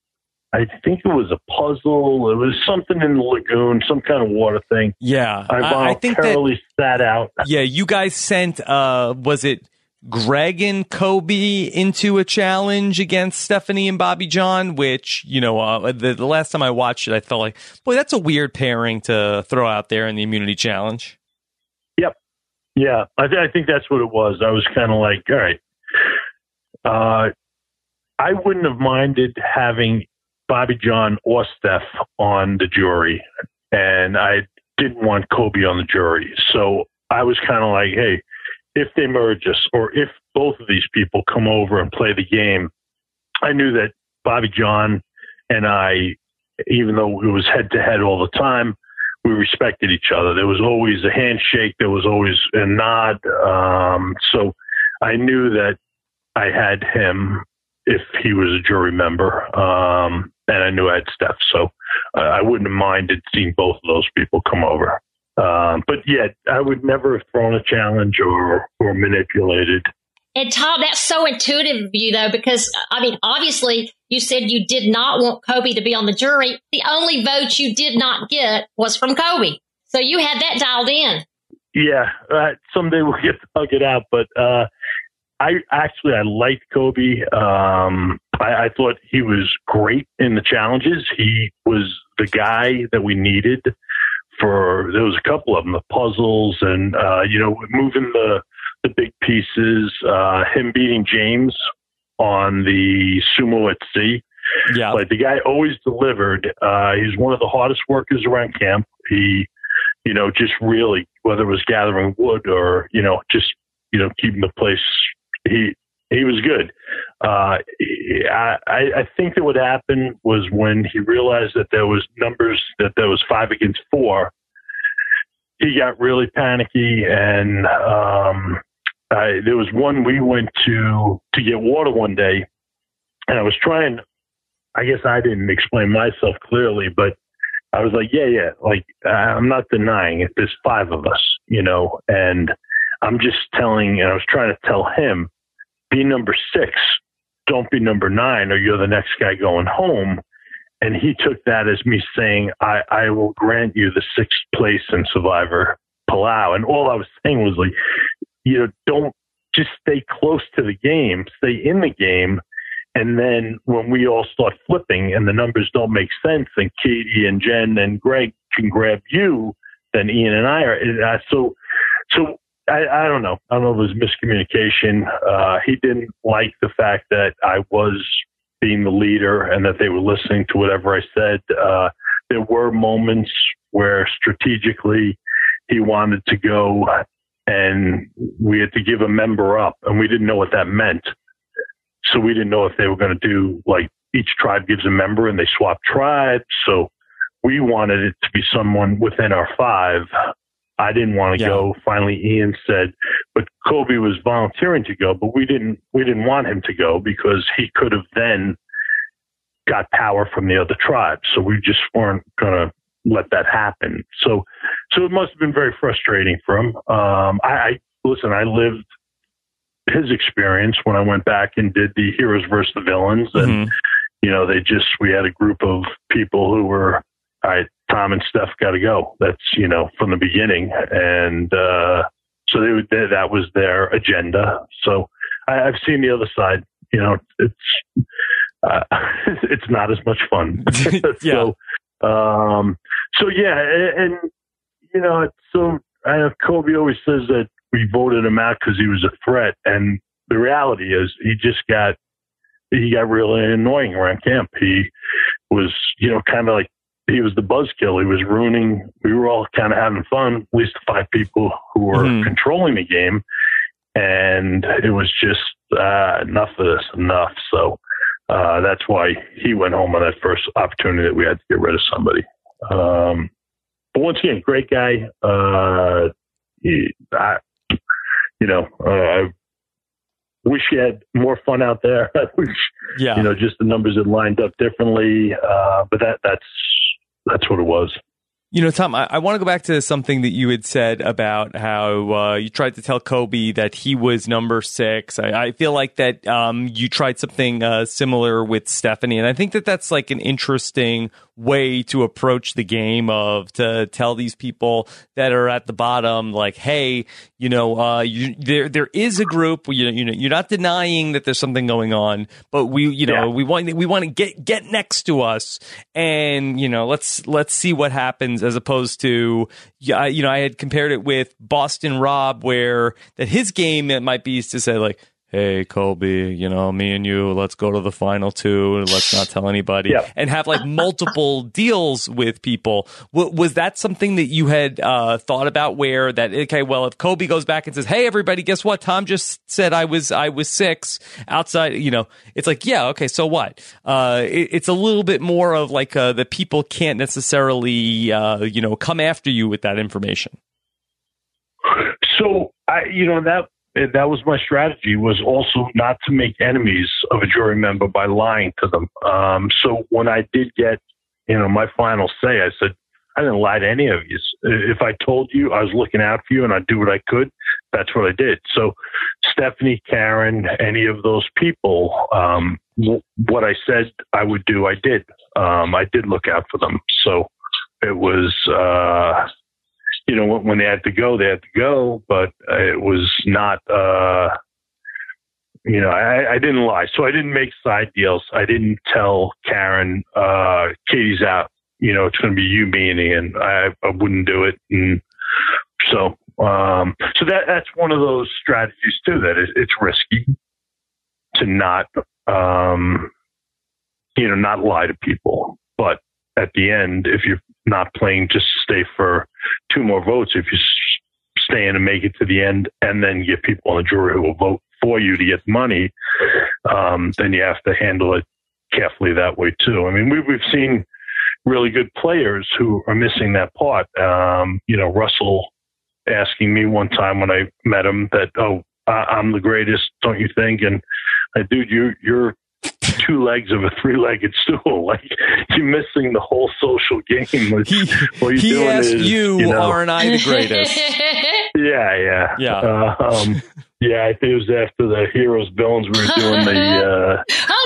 I think it was a puzzle. It was something in the lagoon, some kind of water thing. Yeah. I think voluntarily sat out. Yeah, you guys sent, was it Greg and Kobe into a challenge against Stephanie and Bobby John, which, the last time I watched it, I felt like, boy, that's a weird pairing to throw out there in the immunity challenge. Yep. Yeah, I think that's what it was. I was kind of like, all right. I wouldn't have minded having Bobby John or Steph on the jury, and I didn't want Kobe on the jury. So I was kind of like, hey, if they merge us, or if both of these people come over and play the game, I knew that Bobby John and I, even though it was head to head all the time, we respected each other. There was always a handshake. There was always a nod. So I knew that I had him if he was a jury member. And I knew I had Steph. So I wouldn't have minded seeing both of those people come over. But yeah, I would never have thrown a challenge or manipulated. And Tom, that's so intuitive of you, though, because, obviously you said you did not want Kobe to be on the jury. The only vote you did not get was from Kobe. So you had that dialed in. Yeah, someday we'll get to hug it out. But I liked Kobe. I thought he was great in the challenges. He was the guy that we needed there was a couple of them, the puzzles and, moving the big pieces, him beating James on the sumo at sea. Yeah. Like the guy always delivered. He's one of the hardest workers around camp. He, just really, whether it was gathering wood or, just, keeping the place, he was good. I think that what happened was when he realized that there was numbers, that there was 5 against 4, he got really panicky. And there was one, we went to get water one day, and I was trying, I guess I didn't explain myself clearly, but I was like, yeah, like I'm not denying it. There's 5 of us, and I'm just telling, and I was trying to tell him, be number 6, don't be number 9, or you're the next guy going home. And he took that as me saying, I will grant you the 6th place in Survivor Palau. And all I was saying was like, don't just stay close to the game, stay in the game. And then when we all start flipping and the numbers don't make sense, and Katie and Jen and Greg can grab you, then Ian and I are. So I don't know. I don't know if it was miscommunication. He didn't like the fact that I was being the leader and that they were listening to whatever I said. There were moments where strategically he wanted to go and we had to give a member up, and we didn't know what that meant. So we didn't know if they were going to do like each tribe gives a member and they swap tribes. So we wanted it to be someone within our 5. I didn't want to go. Finally, Ian said, but Kobe was volunteering to go, but we didn't want him to go because he could have then got power from the other tribes. So we just weren't going to let that happen. So it must have been very frustrating for him. I lived his experience when I went back and did the heroes versus the villains. And, we had a group of people who were, all right, Tom and Steph got to go. That's, from the beginning. And so that was their agenda. So I've seen the other side. It's not as much fun. Yeah. Kobe always says that we voted him out because he was a threat. And the reality is he got really annoying around camp. He was, kind of like, he was the buzzkill. He was ruining. We were all kind of having fun, at least the 5 people who were controlling the game. And it was just enough of this, enough. So that's why he went home on that first opportunity that we had to get rid of somebody. But once again, great guy. I wish he had more fun out there. I wish, just the numbers had lined up differently. But that's what it was. You know, Tom, I want to go back to something that you had said about how you tried to tell Kobe that he was number 6. I feel like that you tried something similar with Stephanie, and I think that that's like an interesting way to approach the game, of to tell these people that are at the bottom, like, hey, you know, there is a group. You're not denying that there's something going on, but we want to get next to us, and let's see what happens, as opposed to I had compared it with Boston Rob, where that his game, it might be to say like, hey, Kobe, me and you, let's go to the final 2. Let's not tell anybody, and have like multiple deals with people. Was that something that you had thought about, where that, okay, well, if Kobe goes back and says, hey, everybody, guess what? Tom just said I was 6 outside, it's like, yeah, okay, so what? It's a little bit more of like the people can't necessarily, come after you with that information. So, that was my strategy, was also not to make enemies of a jury member by lying to them. So when I did get, my final say, I said, I didn't lie to any of you. If I told you I was looking out for you and I'd do what I could, that's what I did. So Stephanie, Karen, any of those people, what I said I would do, I did. I did look out for them. So it was, when they had to go, but it was not, I didn't lie. So I didn't make side deals. I didn't tell Karen, Katie's out, it's going to be you, me, and Ian. I wouldn't do it. And so that's one of those strategies too, that it's risky to not, not lie to people. But at the end, if you're not playing just to stay for 2 more votes, if you stay in and make it to the end and then get people on the jury who will vote for you to get money, then you have to handle it carefully that way too. I mean, we've seen really good players who are missing that part. Russell asking me one time when I met him that, I'm the greatest, don't you think? And dude, you're 2 legs of a 3-legged stool. Like, you're missing the whole social game. What you're he doing asked is, aren't I the greatest? Yeah. I think it was after the Heroes Villains we were doing the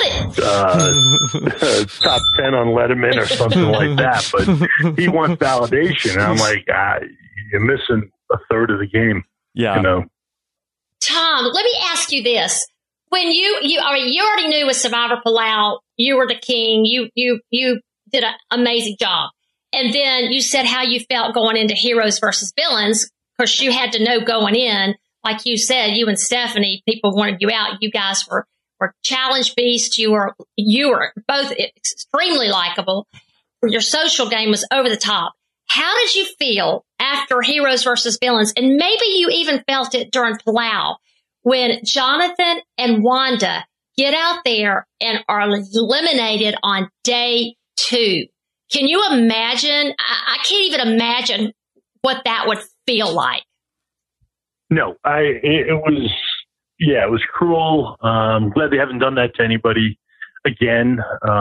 top 10 on Letterman or something like that. But he wants validation, and I'm like, you're missing a third of the game. Yeah. Tom, let me ask you this. When you already knew with Survivor Palau, you were the king. You did an amazing job. And then you said how you felt going into Heroes versus Villains, because you had to know going in, like you said, you and Stephanie, people wanted you out. You guys were challenge beasts. You were both extremely likable. Your social game was over the top. How did you feel after Heroes versus Villains? And maybe you even felt it during Palau, when Jonathan and Wanda get out there and are eliminated on day 2. Can you imagine? I can't even imagine what that would feel like. No, it was cruel. I'm glad they haven't done that to anybody again.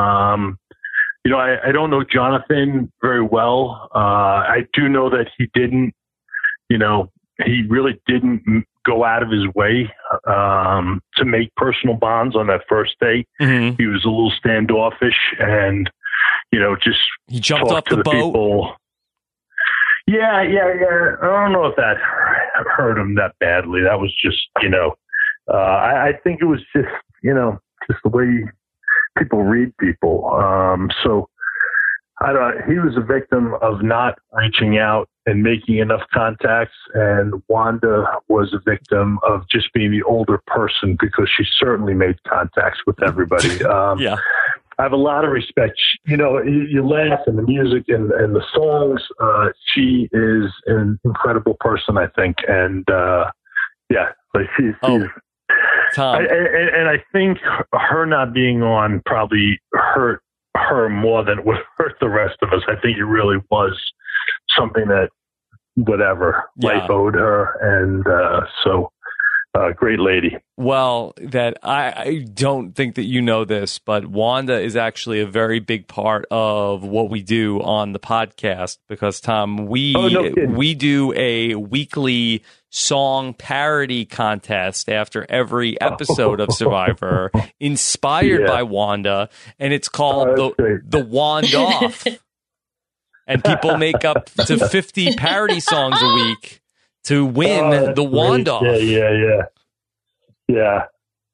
I don't know Jonathan very well. I do know that he didn't, he really didn't go out of his way to make personal bonds on that first day. Mm-hmm. He was a little standoffish, and just he jumped off the boat. People. Yeah. I don't know if that hurt him that badly. That was just, I think it was just, just the way people read people. So he was a victim of not reaching out and making enough contacts, and Wanda was a victim of just being the older person, because she certainly made contacts with everybody. Yeah. I have a lot of respect. You laugh, and the music and the songs. She is an incredible person, I think. And she's Tom. And I think her not being on probably hurt her more than it would hurt the rest of us. I think it really was something that life owed her. And so Great lady. Well, that I don't think that you know this, but Wanda is actually a very big part of what we do on the podcast because, Tom, we do a weekly song parody contest after every episode of Survivor, inspired by Wanda, and it's called the Wand Off. And people make up to 50 parody songs a week to win the Wand Off. Yeah.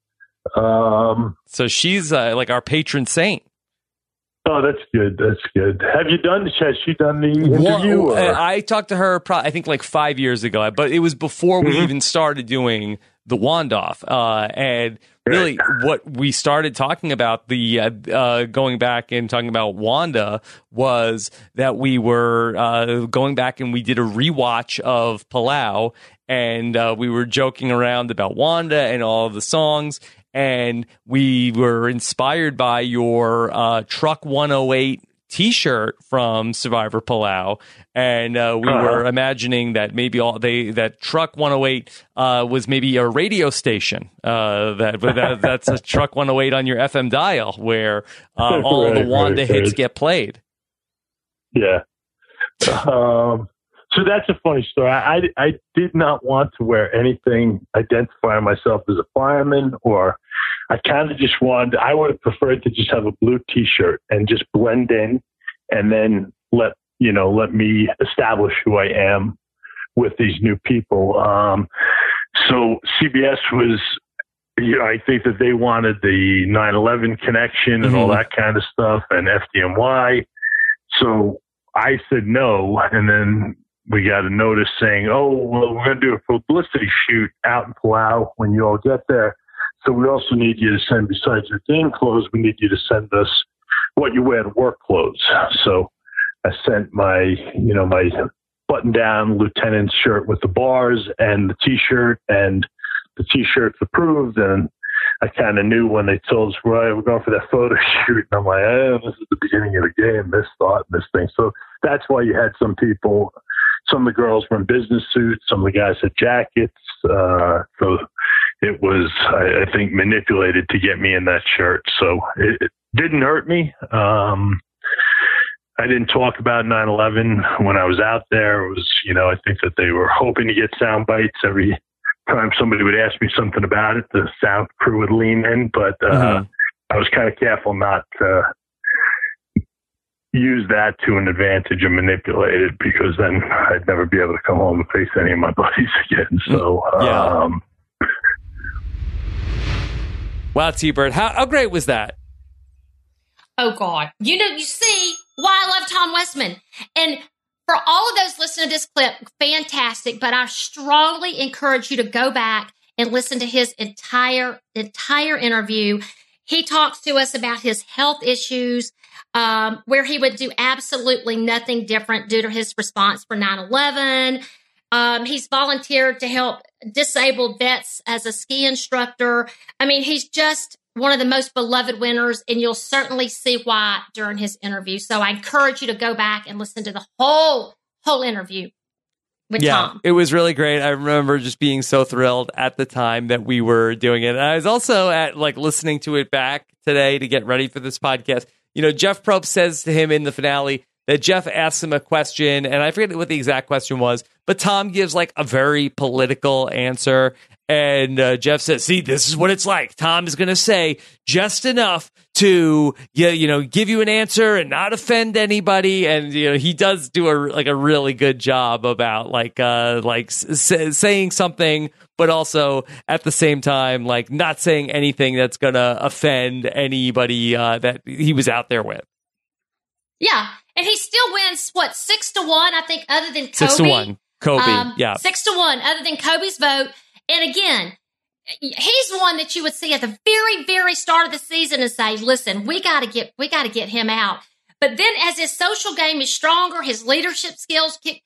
So she's like our patron saint. Oh, that's good. Has she done the interview? I talked to her, I think like 5 years ago, but it was before we even started doing the Wand Off. And really what we started talking about, going back and talking about Wanda, was that we were going back and we did a rewatch of Palau, and we were joking around about Wanda and all of the songs, and we were inspired by your Truck 108 T-shirt from Survivor Palau, and we were imagining that maybe that Truck 108 was maybe a radio station. That's a Truck 108 on your FM dial where all the Wanda hits get played. Yeah. So that's a funny story. I did not want to wear anything identifying myself as a fireman, or I kind of just I would have preferred to just have a blue T-shirt and just blend in, and then let me establish who I am with these new people. So CBS was, I think that they wanted the 9/11 connection and all that kind of stuff, and FDNY. So I said no, and then we got a notice saying, "Oh, well, we're going to do a publicity shoot out in Palau when you all get there. So we also need you to send, besides your game clothes, we need you to send us what you wear to work clothes." So I sent my button-down lieutenant's shirt with the bars and the T-shirt, and the T-shirt's approved. And I kind of knew when they told us, right, we're going for that photo shoot. And I'm like, this is the beginning of the game, this thought, and this thing. So that's why you had some people. Some of the girls were in business suits. Some of the guys had jackets. So it was, I think, manipulated to get me in that shirt. So it didn't hurt me. I didn't talk about 9/11 when I was out there. It was, I think that they were hoping to get sound bites every time somebody would ask me something about it. The sound crew would lean in, but I was kind of careful not to use that to an advantage and manipulate it, because then I'd never be able to come home and face any of my buddies again. So, wow, T-Bird, how great was that? Oh, God. You see why I love Tom Westman. And for all of those listening to this clip, fantastic. But I strongly encourage you to go back and listen to his entire interview. He talks to us about his health issues, where he would do absolutely nothing different due to his response for 9/11. He's volunteered to help disabled vets as a ski instructor. I mean, he's just one of the most beloved winners, and you'll certainly see why during his interview. So I encourage you to go back and listen to the whole interview with Tom. It was really great. I remember just being so thrilled at the time that we were doing it. And I was also listening to it back today to get ready for this podcast. Jeff Probst says to him in the finale that Jeff asks him a question, and I forget what the exact question was, but Tom gives a very political answer. And Jeff says, see, this is what it's like. Tom is going to say just enough to, give you an answer and not offend anybody. And, he does do a really good job about saying something, but also at the same time, not saying anything that's going to offend anybody that he was out there with. Yeah. And he still wins, 6-1, I think, other than Kobe. 6-1. Kobe, 6-1, other than Kobe's vote. And again, he's one that you would see at the very, very start of the season and say, listen, we got to get him out. But then as his social game is stronger, his leadership skills, he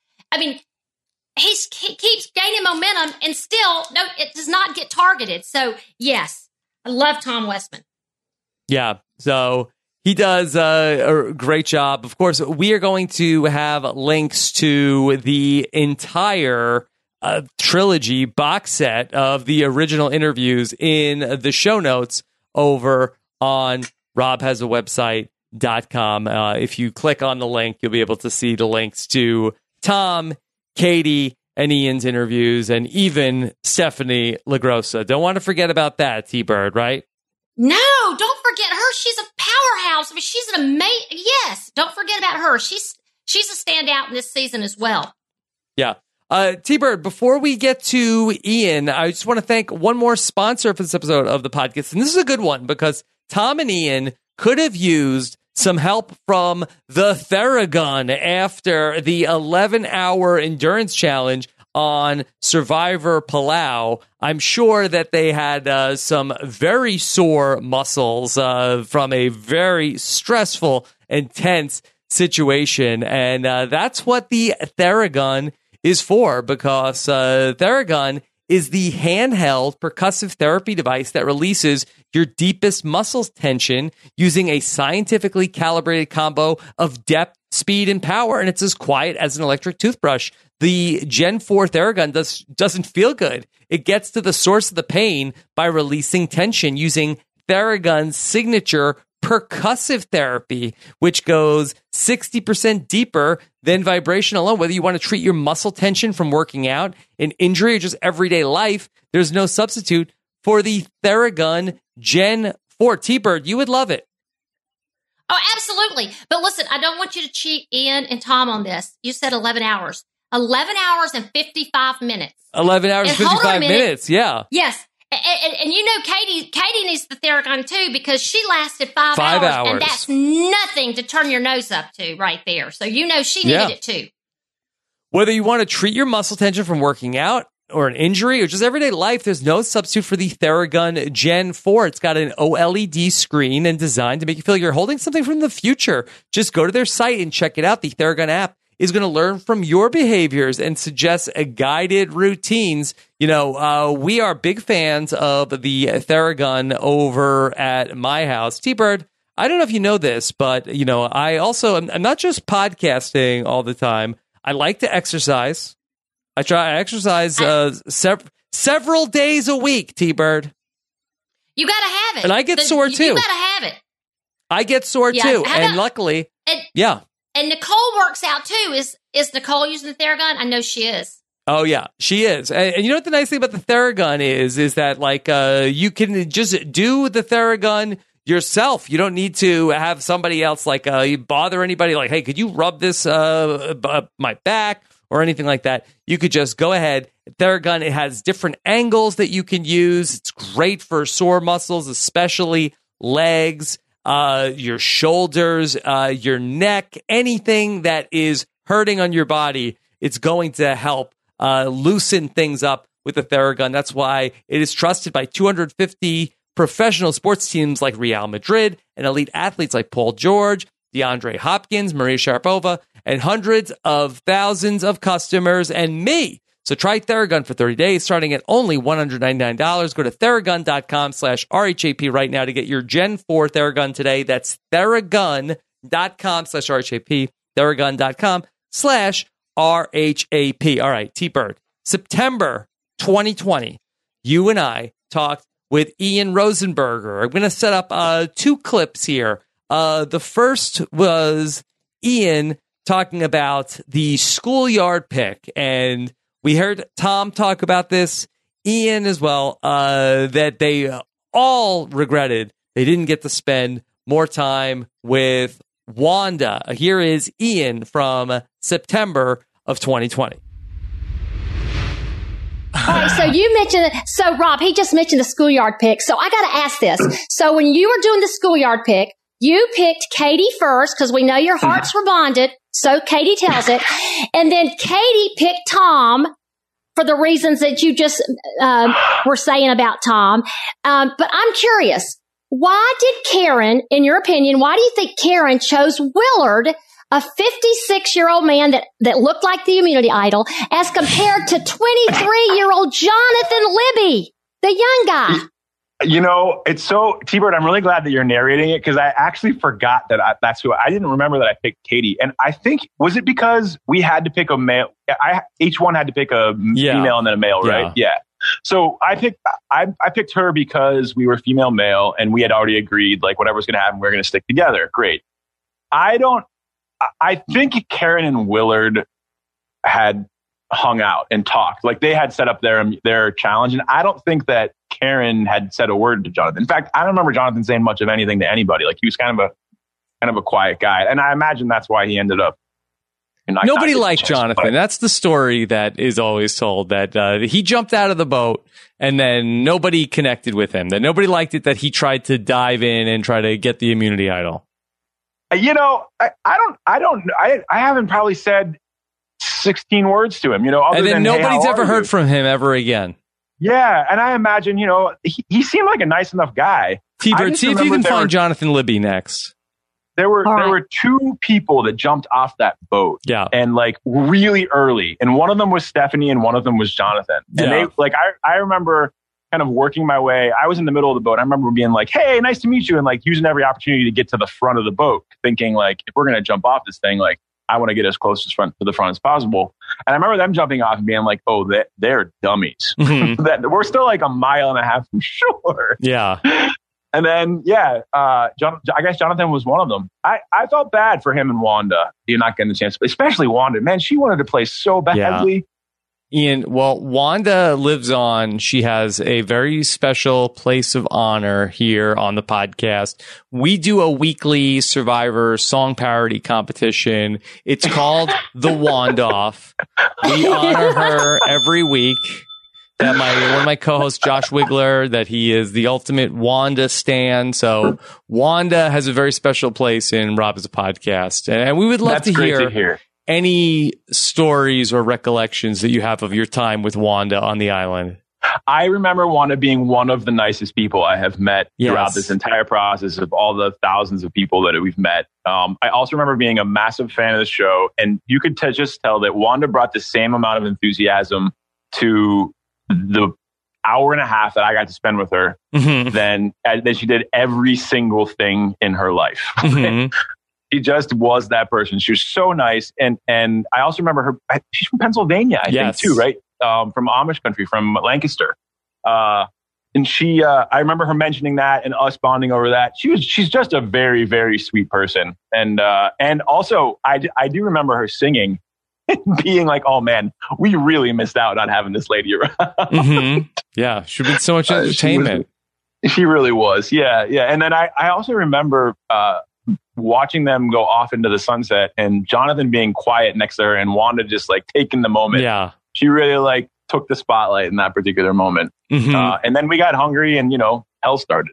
keeps gaining momentum, and still, no, it does not get targeted. So, yes, I love Tom Westman. Yeah, so he does a great job. Of course, we are going to have links to the entire trilogy box set of the original interviews in the show notes over on robhasawebsite.com. If you click on the link, you'll be able to see the links to Tom, Katie, and Ian's interviews, and even Stephanie LaGrossa. Don't want to forget about that, T-Bird, right? No, don't forget her. She's a powerhouse. I mean, she's an amazing. Yes, don't forget about her. She's a standout in this season as well. Yeah. T-Bird, before we get to Ian, I just want to thank one more sponsor for this episode of the podcast. And this is a good one because Tom and Ian could have used some help from the Theragun after the 11-hour endurance challenge on Survivor Palau. I'm sure that they had some very sore muscles from a very stressful, intense situation. And that's what the Theragun is for, because Theragun is the handheld percussive therapy device that releases your deepest muscle tension using a scientifically calibrated combo of depth, speed, and power. And it's as quiet as an electric toothbrush. The Gen 4 Theragun doesn't feel good. It gets to the source of the pain by releasing tension using Theragun's signature percussive therapy, which goes 60% deeper than vibration alone. Whether you want to treat your muscle tension from working out, an injury, or just everyday life, there's no substitute for the Theragun Gen 4. T-Bird, you would love it. Oh, absolutely. But listen, I don't want you to cheat Ian and Tom on this. You said 11 hours. 11 hours and 55 minutes. 11 hours and 55 minutes, yeah. Yes. And you know, Katie needs the Theragun too, because she lasted 5 hours. And that's nothing to turn your nose up to right there. So you know she needed it too. Whether you want to treat your muscle tension from working out or an injury or just everyday life, there's no substitute for the Theragun Gen 4. It's got an OLED screen and designed to make you feel like you're holding something from the future. Just go to their site and check it out. The Theragun app is going to learn from your behaviors and suggest guided routines. You know, we are big fans of the Theragun over at my house. T-Bird, I don't know if you know this, but, you know, I'm not just podcasting all the time. I like to exercise. I exercise several days a week, T-Bird. You got to have it. And I get sore, too. You got to have it. I get sore, too. And luckily, And Nicole works out too. Is Nicole using the Theragun? I know she is. Oh yeah, she is. And you know what the nice thing about the Theragun is that like you can just do the Theragun yourself. You don't need to have somebody else like bother anybody. Like, hey, could you rub this my back or anything like that? You could just go ahead. Theragun, it has different angles that you can use. It's great for sore muscles, especially legs. Your shoulders, your neck, anything that is hurting on your body, it's going to help loosen things up with the Theragun. That's why it is trusted by 250 professional sports teams like Real Madrid and elite athletes like Paul George, DeAndre Hopkins, Maria Sharapova, and hundreds of thousands of customers and me. So try Theragun for 30 days, starting at only $199. Go to Theragun.com/RHAP right now to get your Gen 4 Theragun today. That's Theragun.com/RHAP. Theragun.com/RHAP. All right, T-Bird. September 2020, you and I talked with Ian Rosenberger. I'm going to set up 2 clips here. The first was Ian talking about the schoolyard pick, and we heard Tom talk about this, Ian as well, that they all regretted they didn't get to spend more time with Wanda. Here is Ian from September of 2020. All right, so Rob, he just mentioned the schoolyard pick. So I got to ask this. So when you were doing the schoolyard pick, you picked Katie first because we know your hearts were bonded. So Katie tells it. And then Katie picked Tom for the reasons that you just were saying about Tom. But I'm curious, why did Karen, in your opinion, why do you think Karen chose Willard, a 56-year-old man that looked like the Immunity Idol, as compared to 23-year-old Jonathan Libby, the young guy? You know, it's so, T-Bird, I'm really glad that you're narrating it because I actually forgot that that's who, I didn't remember that I picked Katie. And I think, was it because we had to pick a male? Each one had to pick a female and then a male, right? Yeah. So I picked her because we were female male and we had already agreed like whatever's going to happen, we're going to stick together. Great. I think Karen and Willard had hung out and talked. Like they had set up their challenge. And I don't think that Karen had said a word to Jonathan. In fact, I don't remember Jonathan saying much of anything to anybody. Like he was kind of a quiet guy. And I imagine that's why he ended up. Nobody liked Jonathan. That's the story that is always told, that he jumped out of the boat and then nobody connected with him, that nobody liked it, that he tried to dive in and try to get the immunity idol. You know, I haven't probably said 16 words to him, you know, and then nobody's ever heard from him ever again. Yeah. And I imagine, you know, he seemed like a nice enough guy. T-Bird, see if you can find Jonathan Libby next. There were two people that jumped off that boat. Yeah. And like really early. And one of them was Stephanie and one of them was Jonathan. And they like, I remember kind of working my way. I was in the middle of the boat. I remember being like, hey, nice to meet you. And like using every opportunity to get to the front of the boat, thinking like, if we're going to jump off this thing, like I want to get as close to the front as possible. And I remember them jumping off and being like, oh, they're dummies. Mm-hmm. That we're still like a mile and a half from shore. Yeah. And then, I guess Jonathan was one of them. I felt bad for him and Wanda. You're not getting the chance, especially Wanda. Man, she wanted to play so badly. Yeah. Ian, well, Wanda lives on. She has a very special place of honor here on the podcast. We do a weekly Survivor song parody competition. It's called The Wandoff. We honor her every week. That one of my co-hosts, Josh Wigler, that he is the ultimate Wanda stan. So Wanda has a very special place in Rob as a podcast. And we would love to hear any stories or recollections that you have of your time with Wanda on the island. I remember Wanda being one of the nicest people I have met throughout this entire process of all the thousands of people that we've met. I also remember being a massive fan of the show. And you could just tell that Wanda brought the same amount of enthusiasm to the hour and a half that I got to spend with her than she did every single thing in her life. Mm-hmm. She just was that person. She was so nice. And I also remember her, she's from Pennsylvania, I think too, right? From Amish country, from Lancaster. And she, I remember her mentioning that and us bonding over that. She's just a very, very sweet person. And also I do remember her singing being like, oh man, we really missed out on having this lady around. Mm-hmm. Yeah. She'd been so much entertainment. She really was. Yeah. Yeah. And then I also remember, watching them go off into the sunset and Jonathan being quiet next to her and Wanda just like taking the moment. Yeah. She really like took the spotlight in that particular moment. Mm-hmm. And then we got hungry and, you know, hell started.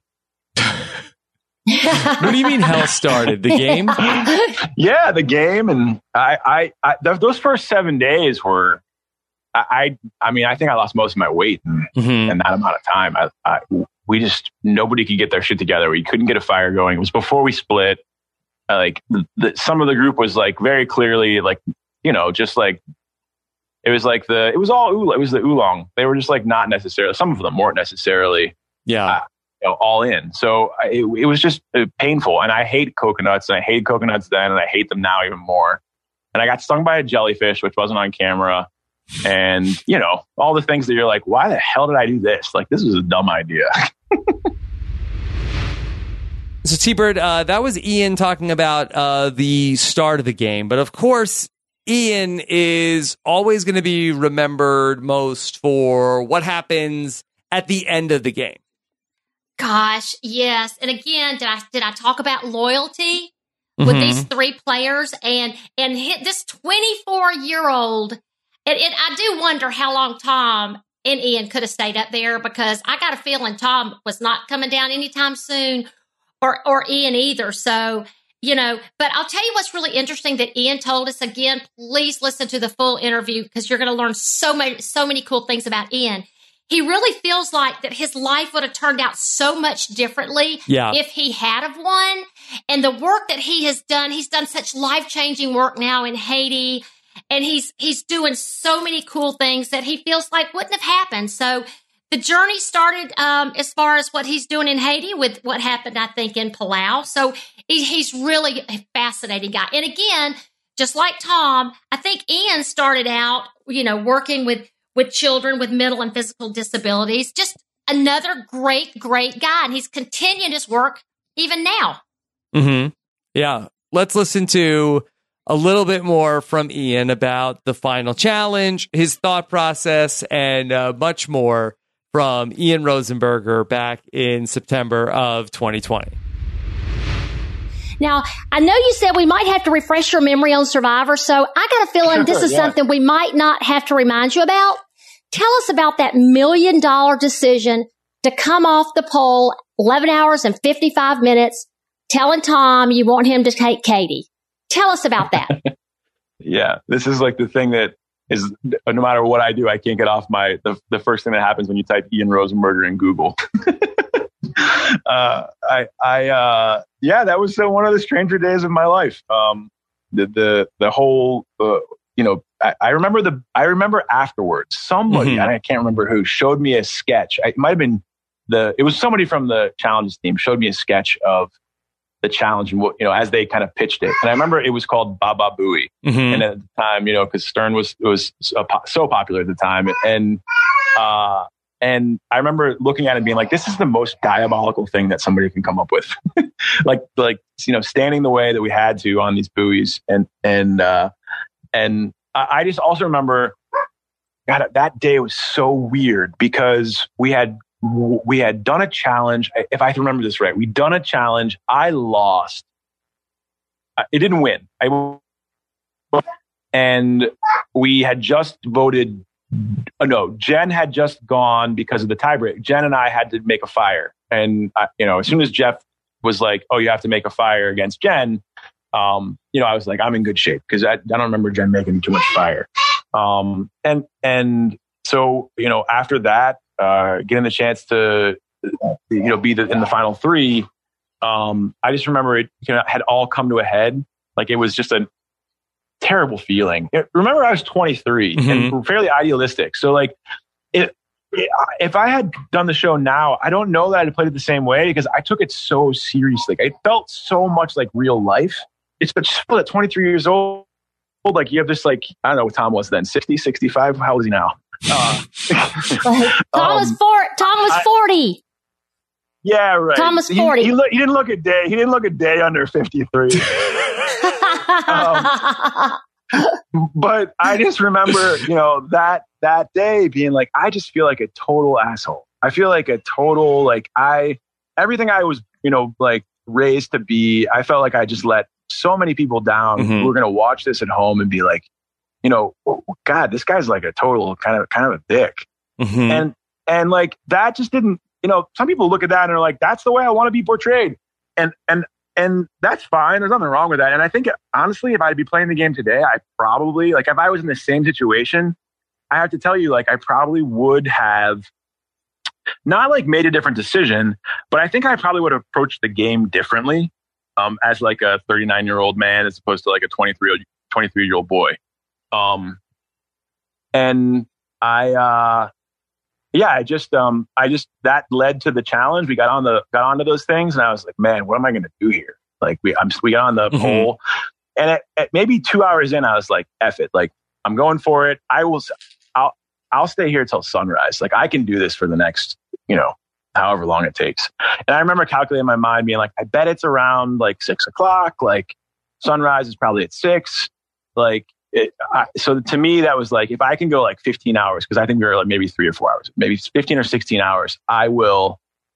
What do you mean hell started? The game? Yeah, the game. And those first 7 days were, I mean, I think I lost most of my weight in that amount of time. Nobody could get their shit together. We couldn't get a fire going. It was before we split. Like some of the group was like very clearly like, you know, just like, it was the oolong. They were just like not necessarily, some of them weren't necessarily, all in. So it was just painful. And I hate coconuts and I hated coconuts then and I hate them now even more. And I got stung by a jellyfish, which wasn't on camera. And, you know, all the things that you're like, why the hell did I do this? Like, this was a dumb idea. So T-Bird, that was Ian talking about the start of the game. But of course, Ian is always going to be remembered most for what happens at the end of the game. Gosh, yes. And again, did I talk about loyalty with these three players and hit this 24-year-old? And I do wonder how long Tom and Ian could have stayed up there because I got a feeling Tom was not coming down anytime soon. Or Ian either. So, you know, but I'll tell you what's really interesting that Ian told us. Again, please listen to the full interview because you're going to learn so many cool things about Ian. He really feels like that his life would have turned out so much differently if he had have won. And the work that he has done, he's done such life-changing work now in Haiti. And he's doing so many cool things that he feels like wouldn't have happened. So the journey started as far as what he's doing in Haiti with what happened, I think, in Palau. So he's really a fascinating guy. And again, just like Tom, I think Ian started out, working with children with mental and physical disabilities. Just another great guy. And he's continuing his work even now. Mm-hmm. Yeah. Let's listen to a little bit more from Ian about the final challenge, his thought process, and much more from Ian Rosenberger back in September of 2020. Now, I know you said we might have to refresh your memory on Survivor, so I got a feeling this is something we might not have to remind you about. Tell us about that $1 million decision to come off the pole 11 hours and 55 minutes, telling Tom you want him to take Katie. Tell us about that. Yeah, this is like the thing that is, no matter what I do, I can't get off the first thing that happens when you type Ian Rosenberger in Google. That was one of the stranger days of my life. The whole, I remember afterwards, somebody, and I can't remember who, showed me a sketch. It might have been it was somebody from the challenges team showed me a sketch of the challenge and as they kind of pitched it. And I remember it was called Baba Booey. And at the time, because Stern was so popular at the time. And I remember looking at it and being like, this is the most diabolical thing that somebody can come up with. like, standing the way that we had to on these buoys. And I just also remember, God, that day was so weird because we had done a challenge. If I remember this right, we'd done a challenge. I lost. It didn't win. And we had just voted. No, Jen had just gone because of the tiebreak. Jen and I had to make a fire. And, as soon as Jeff was like, oh, you have to make a fire against Jen, I was like, I'm in good shape because I don't remember Jen making too much fire. And so, after that, getting the chance to, be in the final three, I just remember it had all come to a head. Like it was just a terrible feeling. Remember, I was 23 and fairly idealistic. So like, if I had done the show now, I don't know that I'd have played it the same way because I took it so seriously. It felt so much like real life. It's just at 23 years old, like you have this, like, I don't know what Tom was then, 60, 65. How old is he now? Tom was 40. Yeah, right. Tom was 40. He didn't look a day under 53. But I just remember, that day being like, I just feel like a total asshole. I feel like a total, everything I was, raised to be, I felt like I just let so many people down who were going to watch this at home and be like, God, this guy's like a total kind of a dick. And like, that just didn't, some people look at that and are like, that's the way I want to be portrayed. And that's fine. There's nothing wrong with that. And I think, honestly, if I'd be playing the game today, I probably, if I was in the same situation, I have to tell you, I probably would have not made a different decision, but I think I probably would have approached the game differently as a 39-year-old man as opposed to a 23-year-old boy. And I just that led to the challenge. We got onto those things, and I was like, man, what am I going to do here? We got on the pole, and at maybe 2 hours in, I was like, F it, I'm going for it. I'll stay here till sunrise. I can do this for the next, however long it takes. And I remember calculating in my mind, being like, I bet it's around 6 o'clock. Sunrise is probably at 6. So to me, that was if I can go 15 hours, because I think we were maybe 3 or 4 hours, maybe 15 or 16 hours, I'll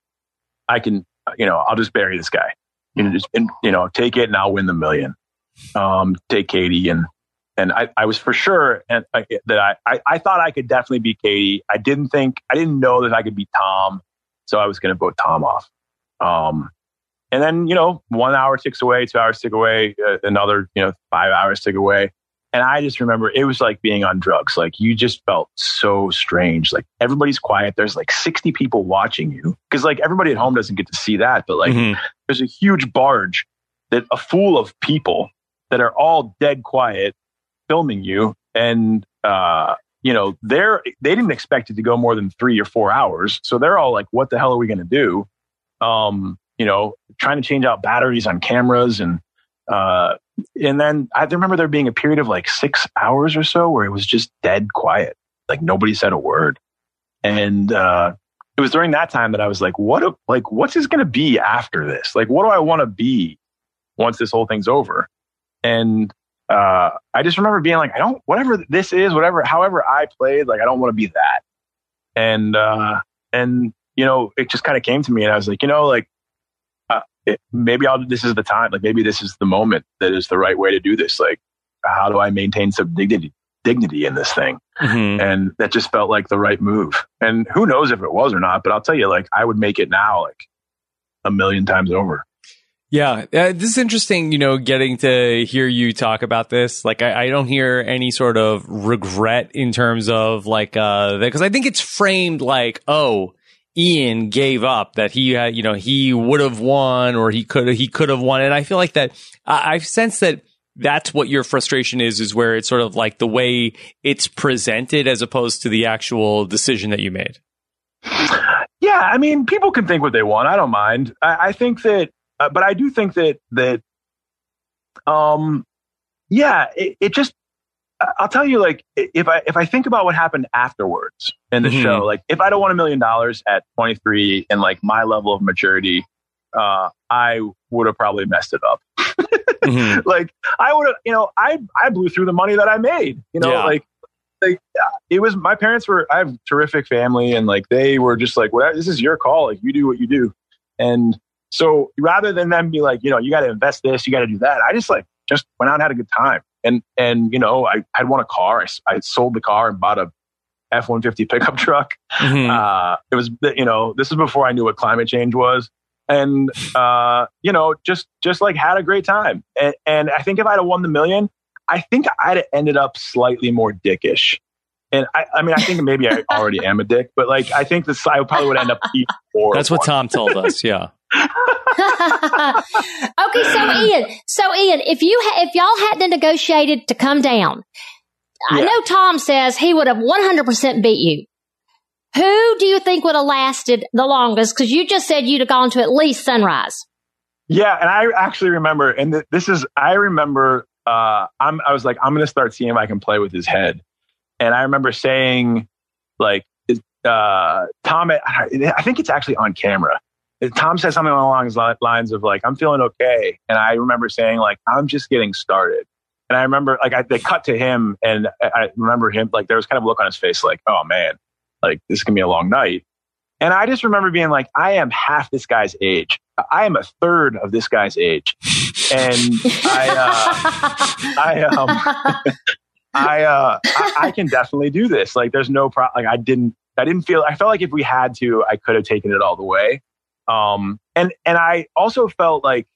just bury this guy, take it and I'll win the $1 million. Take Katie. And I was for sure that I thought I could definitely beat Katie. I didn't know that I could beat Tom. So I was going to vote Tom off. And then, 1 hour ticks away, 2 hours tick away, another, 5 hours tick away. And I just remember it was like being on drugs. You just felt so strange. Everybody's quiet. There's 60 people watching you. Because everybody at home doesn't get to see that. But there's a huge barge full of people that are all dead quiet filming you. And, they didn't expect it to go more than 3 or 4 hours. So they're all like, what the hell are we going to do? Trying to change out batteries on cameras. And then I remember there being a period of like 6 hours or so where it was just dead quiet. Like nobody said a word. And, it was during that time that I was like, what's this going to be after this? Like, what do I want to be once this whole thing's over? And, I just remember being like, whatever this is, however I played, like, I don't want to be that. And it just kind of came to me and I was like, maybe this is the time, like, maybe this is the moment that is the right way to do this. Like, how do I maintain some dignity in this thing? Mm-hmm. And that just felt like the right move. And who knows if it was or not, but I'll tell you, like, I would make it now, like 1,000,000 times over. Yeah, this is interesting, getting to hear you talk about this. Like, I don't hear any sort of regret in terms of like, because I think it's framed like, oh, Ian gave up, that he had, he would have won or he could have won. And I feel like that I've sensed that that's what your frustration is where it's sort of like the way it's presented as opposed to the actual decision that you made. Yeah, I mean, people can think what they want. I don't mind. I think that, but I do think that it just, I'll tell you, like, if I think about what happened afterwards in the show, like, if I'd have won $1 million at 23 and like my level of maturity, I would have probably messed it up. Like, I would have, I blew through the money that I made, like it was, my parents I have a terrific family, and like, they were just like, well, this is your call. Like, you do what you do. And so rather than them be like, you got to invest this, you got to do that, I just went out and had a good time. And I'd won a car. I sold the car and bought a F-150 pickup truck. It was, this is before I knew what climate change was. And, just like had a great time. And I think if I'd have won the $1 million, I think I'd have ended up slightly more dickish. And I mean, I think maybe I already am a dick, but like, I think I probably would end up eating more. That's what Tom told us. Yeah. Okay. So Ian, if y'all hadn't negotiated to come down, I know Tom says he would have 100% beat you. Who do you think would have lasted the longest? Because you just said you'd have gone to at least Sunrise. Yeah, and I actually remember, and I remember, I was like, I'm going to start seeing if I can play with his head. And I remember saying, like, Tom, I think it's actually on camera. Tom said something along his lines of like, I'm feeling okay. And I remember saying like, I'm just getting started. And I remember like, they cut to him, and I remember him, like, there was kind of a look on his face like, oh man, like, this can be a long night. And I just remember being like, I am half this guy's age. I am a third of this guy's age. And I can definitely do this. Like, there's no problem. Like, I felt like if we had to, I could have taken it all the way. And I also felt like,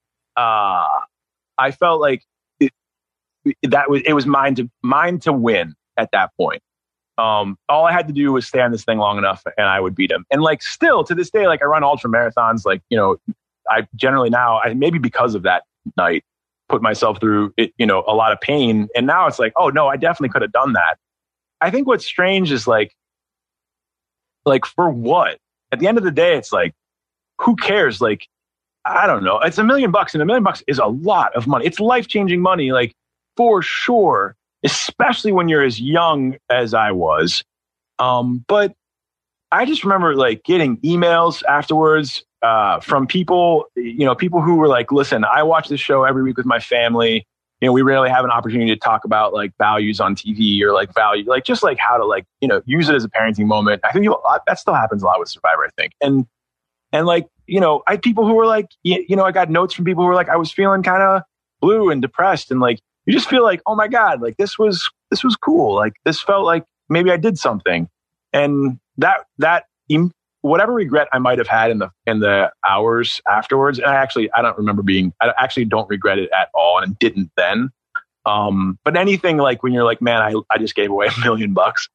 it was mine to win at that point. All I had to do was stay on this thing long enough and I would beat him. And like, still to this day, like, I run ultra marathons, like, I generally now, maybe because of that night, put myself through it, a lot of pain. And now it's like, oh no, I definitely could have done that. I think what's strange is like for what? At the end of the day, it's like, who cares? Like, I don't know. It's $1 million, and $1 million is a lot of money. It's life-changing money, like, for sure, especially when you're as young as I was. But I just remember like getting emails afterwards from people, people who were like, listen, I watch this show every week with my family. We rarely have an opportunity to talk about like values on TV or like value, like just like how to like, use it as a parenting moment. I think that still happens a lot with Survivor, I think. And like, I had people who were like, I got notes from people who were like, I was feeling kind of blue and depressed. And like, you just feel like, oh my God, like this was cool. Like, this felt like maybe I did something. And that whatever regret I might have had in the hours afterwards, and I actually don't regret it at all, and didn't then. But anything like when you're like, man, I just gave away $1 million.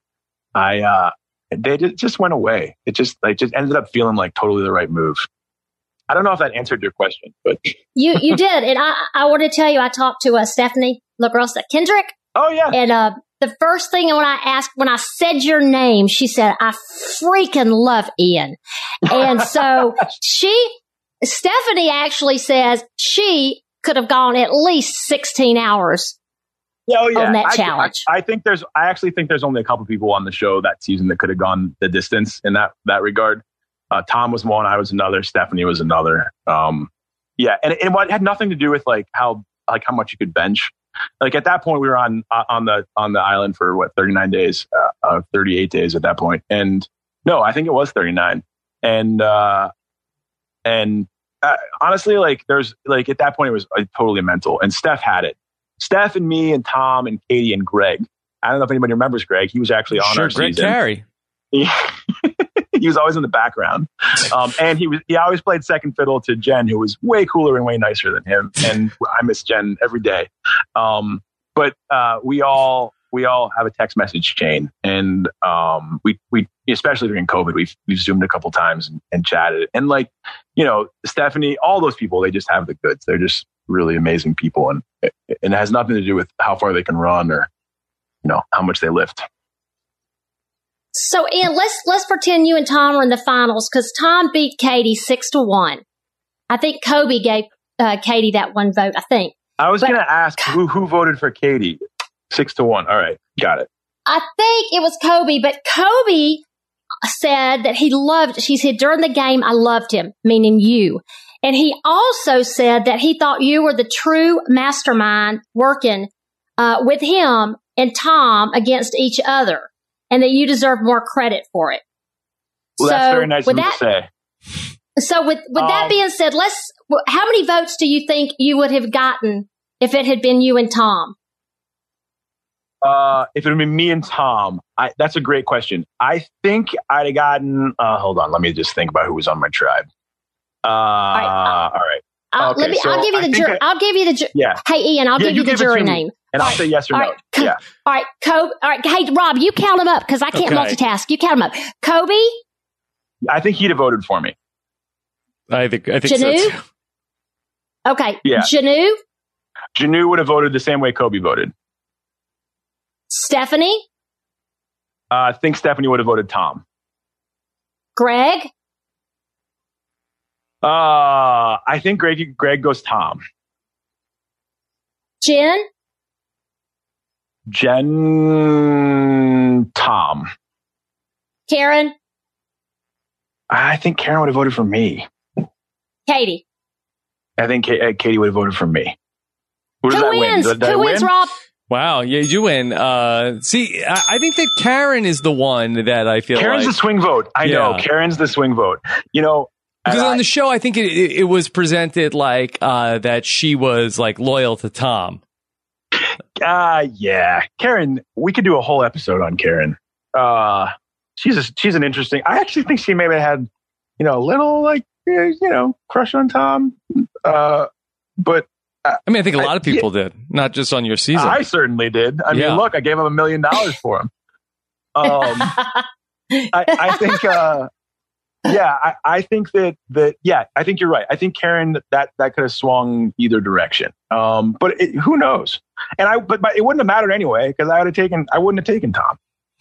They just went away. It just ended up feeling like totally the right move. I don't know if that answered your question, but you did. And I want to tell you, I talked to Stephanie LaGrossa Kendrick. Oh yeah. And the first thing when I said your name, she said, I freaking love Ian. And so Stephanie actually says she could have gone at least 16 hours on that challenge. I actually think there's only a couple people on the show that season that could have gone the distance in that regard. Tom was one, I was another, Stephanie was another. And it had nothing to do with how much you could bench. Like at that point, we were on the island for 39 days, 38 days at that point. And no, I think it was 39. And honestly, there's at that point, it was totally mental. And Steph had it. Steph and me and Tom and Katie and Greg. I don't know if anybody remembers Greg. He was actually on our Greg season. Carey. He was always in the background. And he always played second fiddle to Jen, who was way cooler and way nicer than him. And I miss Jen every day. But we all have a text message chain. And we especially during COVID, we've Zoomed a couple times and chatted. And Stephanie, all those people, they just have the goods. They're just really amazing people. And it has nothing to do with how far they can run or, how much they lift. So, Ian, let's pretend you and Tom are in the finals because Tom beat Katie 6-1. I think Kobe gave Katie that one vote, I think. I was going to ask who voted for Katie. 6-1. All right. Got it. I think it was Kobe, but Kobe said that she said during the game, I loved him, meaning you. And he also said that he thought you were the true mastermind working with him and Tom against each other. And that you deserve more credit for it. Well, that's very nice of you to say. So with that being said, how many votes do you think you would have gotten if it had been you and Tom? If it had been me and Tom, that's a great question. I think I'd have gotten, hold on, let me just think about who was on my tribe. All right. I'll give you the jury. Yeah. Hey, Ian, I'll give you the jury name. And I'll say yes or no. Yeah. All right, Kobe. All right, hey, Rob, you count them up because I can't multitask. You count them up. Kobe? I think he'd have voted for me. I think Janu? so too. Okay. Yeah. Janu? Janu would have voted the same way Kobe voted. Stephanie? I think Stephanie would have voted Tom. Greg? I think Greg goes Tom. Jen, Tom. Karen? I think Karen would have voted for me. Katie? I think Katie would have voted for me. Who wins? Who wins, Rob? Wow, yeah, you win. See, I think that Karen is the one that I feel Karen's the swing vote. I know. Karen's the swing vote. Because on the show, I think it was presented that she was loyal to Tom. Yeah. Karen, we could do a whole episode on Karen. She's an interesting, I actually think she maybe had, a little crush on Tom. But I think a lot of people did, not just on your season. I certainly did. I mean, look, I gave him $1 million for him. I think, I think I think you're right. I think Karen, that could have swung either direction. But who knows? And but it wouldn't have mattered anyway because I wouldn't have taken Tom.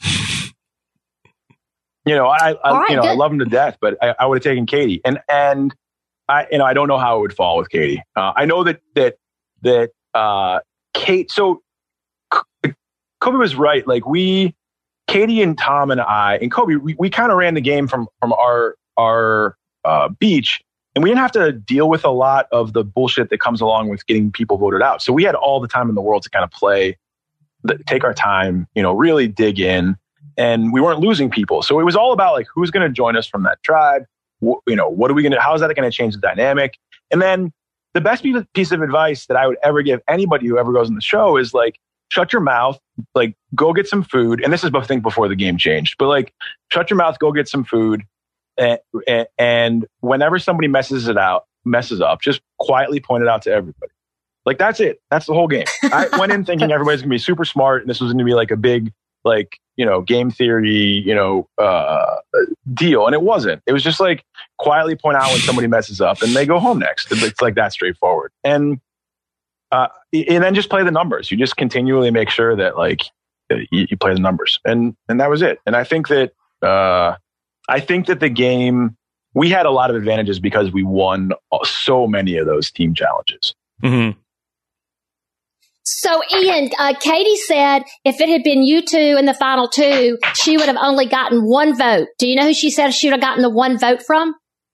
I love him to death, but I would have taken Katie. And I don't know how it would fall with Katie. I know that Kate. So Kobe was right. Katie and Tom and I and Kobe, we kind of ran the game from our beach, and we didn't have to deal with a lot of the bullshit that comes along with getting people voted out. So we had all the time in the world to kind of play, take our time, really dig in, and we weren't losing people. So it was all about who's going to join us from that tribe. What are we going to? How is that going to change the dynamic? And then the best piece of advice that I would ever give anybody who ever goes on the show is shut your mouth, go get some food. And this is, I think, before the game changed, but shut your mouth, go get some food. And whenever somebody messes up, just quietly point it out to everybody. That's it. That's the whole game. I went in thinking everybody's going to be super smart. And this was going to be a big, game theory, deal. And it wasn't. It was just quietly point out when somebody messes up and they go home next. It's that straightforward. And then just play the numbers. You just continually make sure that you play the numbers, and that was it. And I think that the game, we had a lot of advantages because we won so many of those team challenges. Mm-hmm. So, Ian, Katie said if it had been you two in the final two, she would have only gotten one vote. Do you know who she said she would have gotten the one vote from?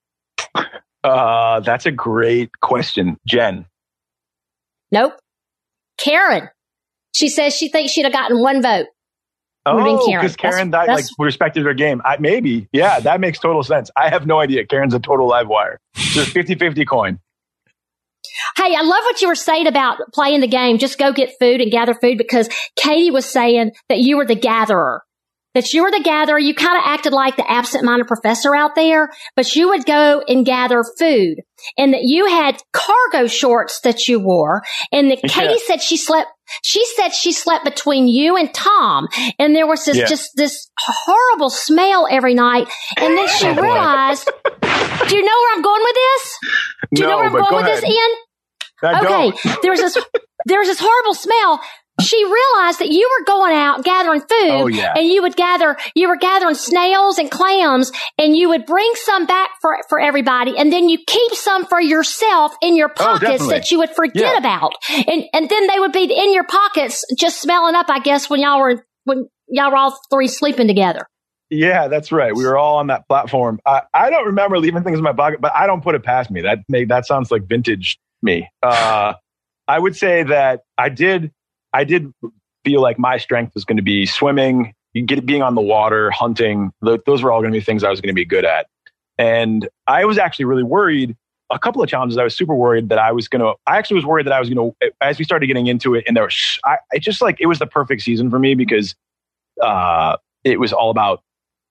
That's a great question. Jen. Nope. Karen. She says she thinks she'd have gotten one vote. Oh, because Karen respected her game. Maybe. Yeah, that makes total sense. I have no idea. Karen's a total live wire. Just 50-50 coin. Hey, I love what you were saying about playing the game. Just go get food and gather food, because Katie was saying that you were the gatherer. That you were the gatherer. You kind of acted like the absent-minded professor out there, but you would go and gather food. And that you had cargo shorts that you wore. And that Katie said she slept between you and Tom. And there was this horrible smell every night. And then she realized, do you know where I'm going with this? Do you know where I'm going with this, Ian? Okay. There was this horrible smell. She realized that you were going out gathering food, and you were gathering snails and clams, and you would bring some back for everybody, and then you keep some for yourself in your pockets that you would forget about. And then they would be in your pockets just smelling up, I guess, when y'all were all three sleeping together. Yeah, that's right. We were all on that platform. I don't remember leaving things in my pocket, but I don't put it past me. That sounds like vintage me. I would say that I did feel like my strength was going to be swimming, being on the water, hunting. Those were all going to be things I was going to be good at. And I was actually really worried. A couple of challenges, I was super worried that I actually was worried that I was going to, as we started getting into it, and it was the perfect season for me because it was all about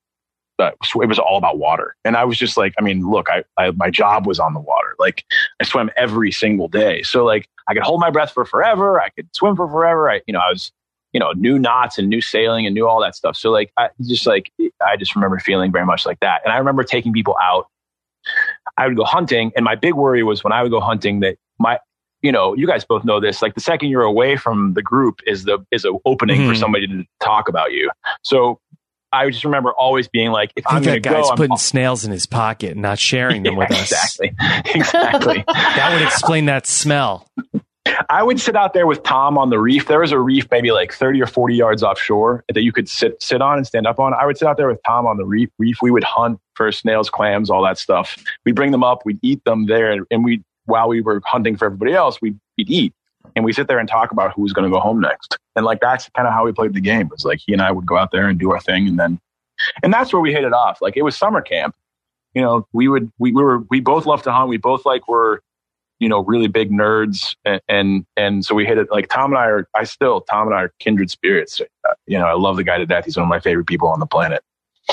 water. And I was just like, I mean, look, my job was on the water. Like I swam every single day. So like I could hold my breath for forever. I could swim for forever. I was, knew knots and knew sailing and knew all that stuff. So like, I just remember feeling very much like that. And I remember taking people out. I would go hunting. And my big worry was when I would go hunting that you guys both know this, like the second you're away from the group is an opening for somebody to talk about you. So I just remember always being like, if I'm going to go, guy's putting snails in his pocket and not sharing them with us. Exactly. That would explain that smell. I would sit out there with Tom on the reef. There was a reef maybe like 30 or 40 yards offshore that you could sit on and stand up on. I would sit out there with Tom on the reef. We would hunt for snails, clams, all that stuff. We'd bring them up. We'd eat them there. And while we were hunting for everybody else, we'd eat. And we sit there and talk about who was going to go home next. And like, that's kind of how we played the game. It was like, he and I would go out there and do our thing. And that's where we hit it off. Like it was summer camp. We both loved to hunt. We both were, really big nerds. And so we hit it like Tom and I are kindred spirits. I love the guy to death. He's one of my favorite people on the planet.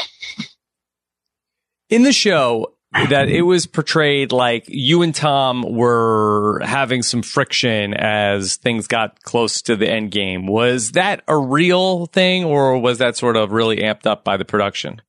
In the show, that it was portrayed like you and Tom were having some friction as things got close to the end game. Was that a real thing, or was that sort of really amped up by the production?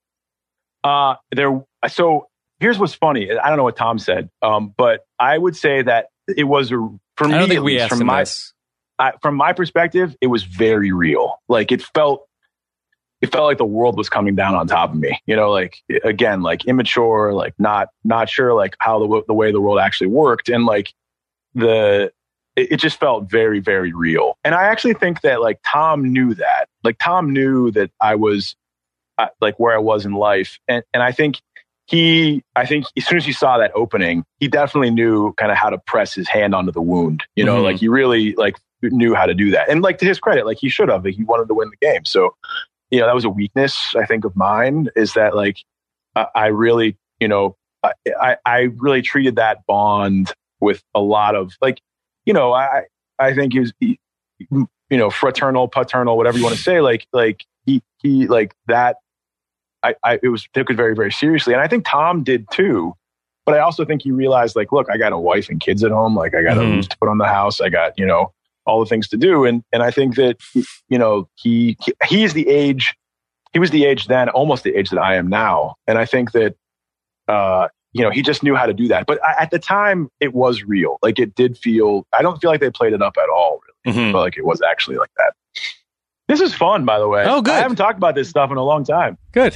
So here's what's funny. I don't know what Tom said, but I would say that it was for me. I don't think we asked him this. From my perspective, it was very real. Like it felt like the world was coming down on top of me, like again, like immature, like not sure like how the way the world actually worked. And like it just felt very, very real. And I actually think that like Tom knew that, I was like where I was in life. And I think as soon as he saw that opening, he definitely knew kind of how to press his hand onto the wound, like he really like knew how to do that. And like to his credit, like he should have, like, he wanted to win the game. So, that was a weakness, I think, of mine, is that like, I really, I really treated that bond with a lot of like, I think he was, fraternal, paternal, whatever you want to say, like he like that. It was taken very, very seriously. And I think Tom did too. But I also think he realized like, look, I got a wife and kids at home. Like I got a roof to put on the house. I got, all the things to do. And I think that, he was the age then, almost the age that I am now. And I think that, he just knew how to do that. But at the time it was real. Like it did feel, I don't feel like they played it up at all. Really. I felt like it was actually like that. This is fun, by the way. Oh, good. I haven't talked about this stuff in a long time. Good.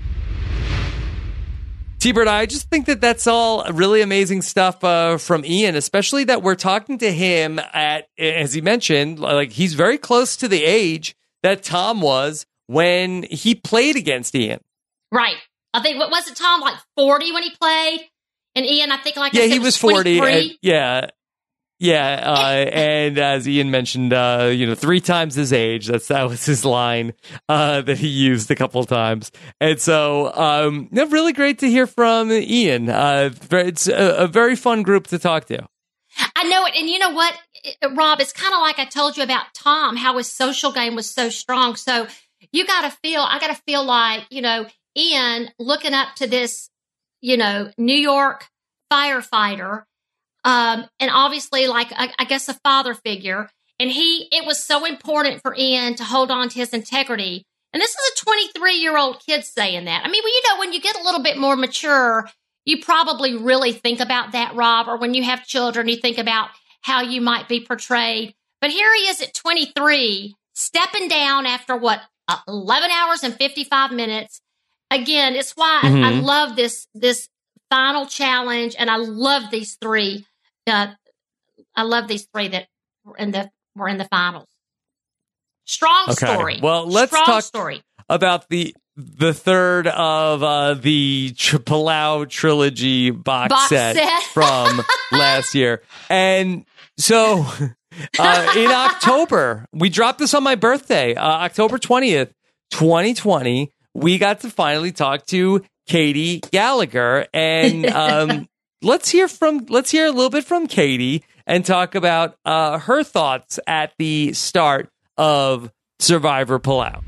T-Bird, I just think that that's all really amazing stuff from Ian, especially that we're talking to him at, as he mentioned, like he's very close to the age that Tom was when he played against Ian. Right. I think, what was it, Tom, like 40 when he played? And Ian, I think, like I said, he was 40. And, Yeah. and as Ian mentioned, 3 times his age. That was his line that he used a couple of times. And so, really great to hear from Ian. It's a very fun group to talk to. I know it. And you know what, Rob, it's kind of like I told you about Tom, how his social game was so strong. So I got to feel like, Ian looking up to this, New York firefighter, and obviously, like, I guess a father figure. And it was so important for Ian to hold on to his integrity. And this is a 23-year-old kid saying that. I mean, when you get a little bit more mature, you probably really think about that, Rob, or when you have children, you think about how you might be portrayed. But here he is at 23, stepping down after 11 hours and 55 minutes. Again, it's why I love this final challenge. And I love these three. I love these three that were in the finals. Strong story. Well, let's talk about the third of the Palau trilogy box set from last year. And so in October, we dropped this on my birthday, October 20th, 2020. We got to finally talk to Katie Gallagher, and let's hear a little bit from Katie and talk about her thoughts at the start of Survivor Palau.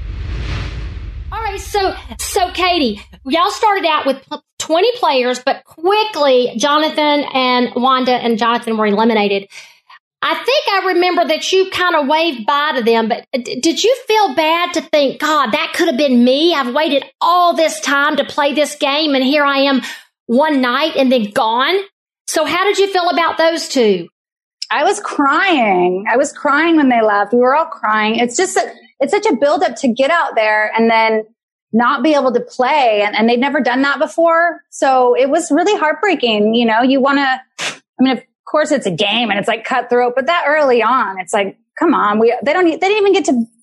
All right, so Katie, y'all started out with 20 players, but quickly Jonathan and Wanda and Jonathan were eliminated. I think I remember that you kind of waved bye to them, but did you feel bad to think, God, that could have been me? I've waited all this time to play this game, and here I am one night and then gone. So how did you feel about those two? I was crying. When they left. We were all crying. It's just it's such a buildup to get out there and then not be able to play. And they'd never done that before. So it was really heartbreaking. You want to, of course it's a game and it's like cutthroat, but that early on, it's like, come on, they didn't even get to,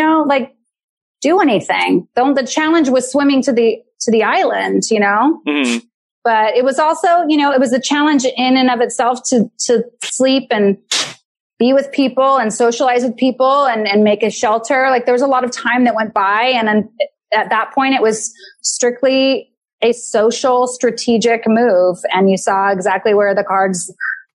do anything. The challenge was swimming to the island, Mm-hmm. But it was also, it was a challenge in and of itself to sleep and be with people and socialize with people and make a shelter. Like there was a lot of time that went by. And then at that point, it was strictly a social strategic move. And you saw exactly where the cards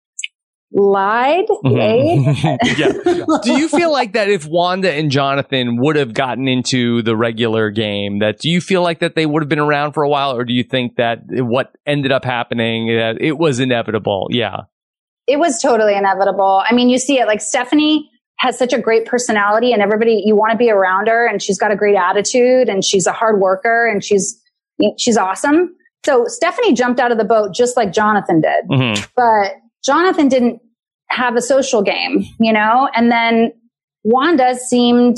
lied. Yeah. Do you feel like that if Wanda and Jonathan would have gotten into the regular game, do you feel like that they would have been around for a while, or do you think that what ended up happening, that it was inevitable? Yeah. It was totally inevitable. I mean, you see it, like Stephanie has such a great personality and everybody, you want to be around her, and she's got a great attitude and she's a hard worker and she's awesome. So Stephanie jumped out of the boat just like Jonathan did. Mm-hmm. But Jonathan didn't have a social game, and then Wanda seemed,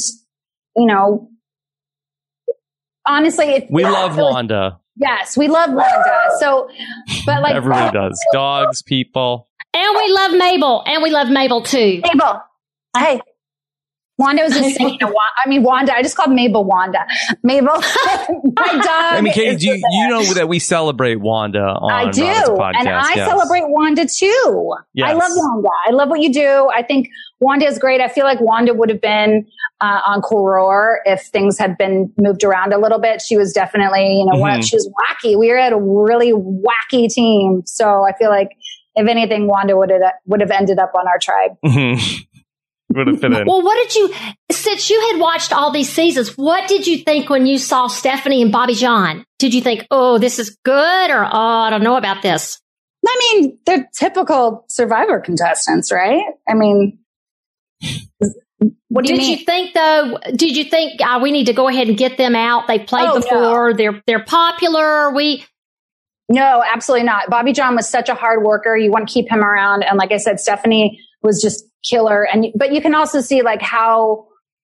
honestly, we love Wanda. Yes, we love Wanda. So, but like everybody does, dogs, people, and we love Mabel, and we love Mabel too. Mabel, hey. Wanda was just saying, Wanda. I just called Mabel Wanda. Mabel, my dog. I mean, Katie, you know that we celebrate Wanda on Robin's podcast. And I celebrate Wanda too. Yes. I love Wanda. I love what you do. I think Wanda is great. I feel like Wanda would have been on Cool Roar if things had been moved around a little bit. She was definitely, she was wacky. We were at a really wacky team. So I feel like if anything, Wanda would have ended up on our tribe. Mm-hmm. Well, since you had watched all these seasons, what did you think when you saw Stephanie and Bobby John? Did you think, oh, this is good, or, oh, I don't know about this? I mean, they're typical Survivor contestants, right? I mean, what do you mean? Did you think, though, we need to go ahead and get them out? They've played before. No. They're popular. No, absolutely not. Bobby John was such a hard worker. You want to keep him around. And like I said, Stephanie was just killer. But you can also see like how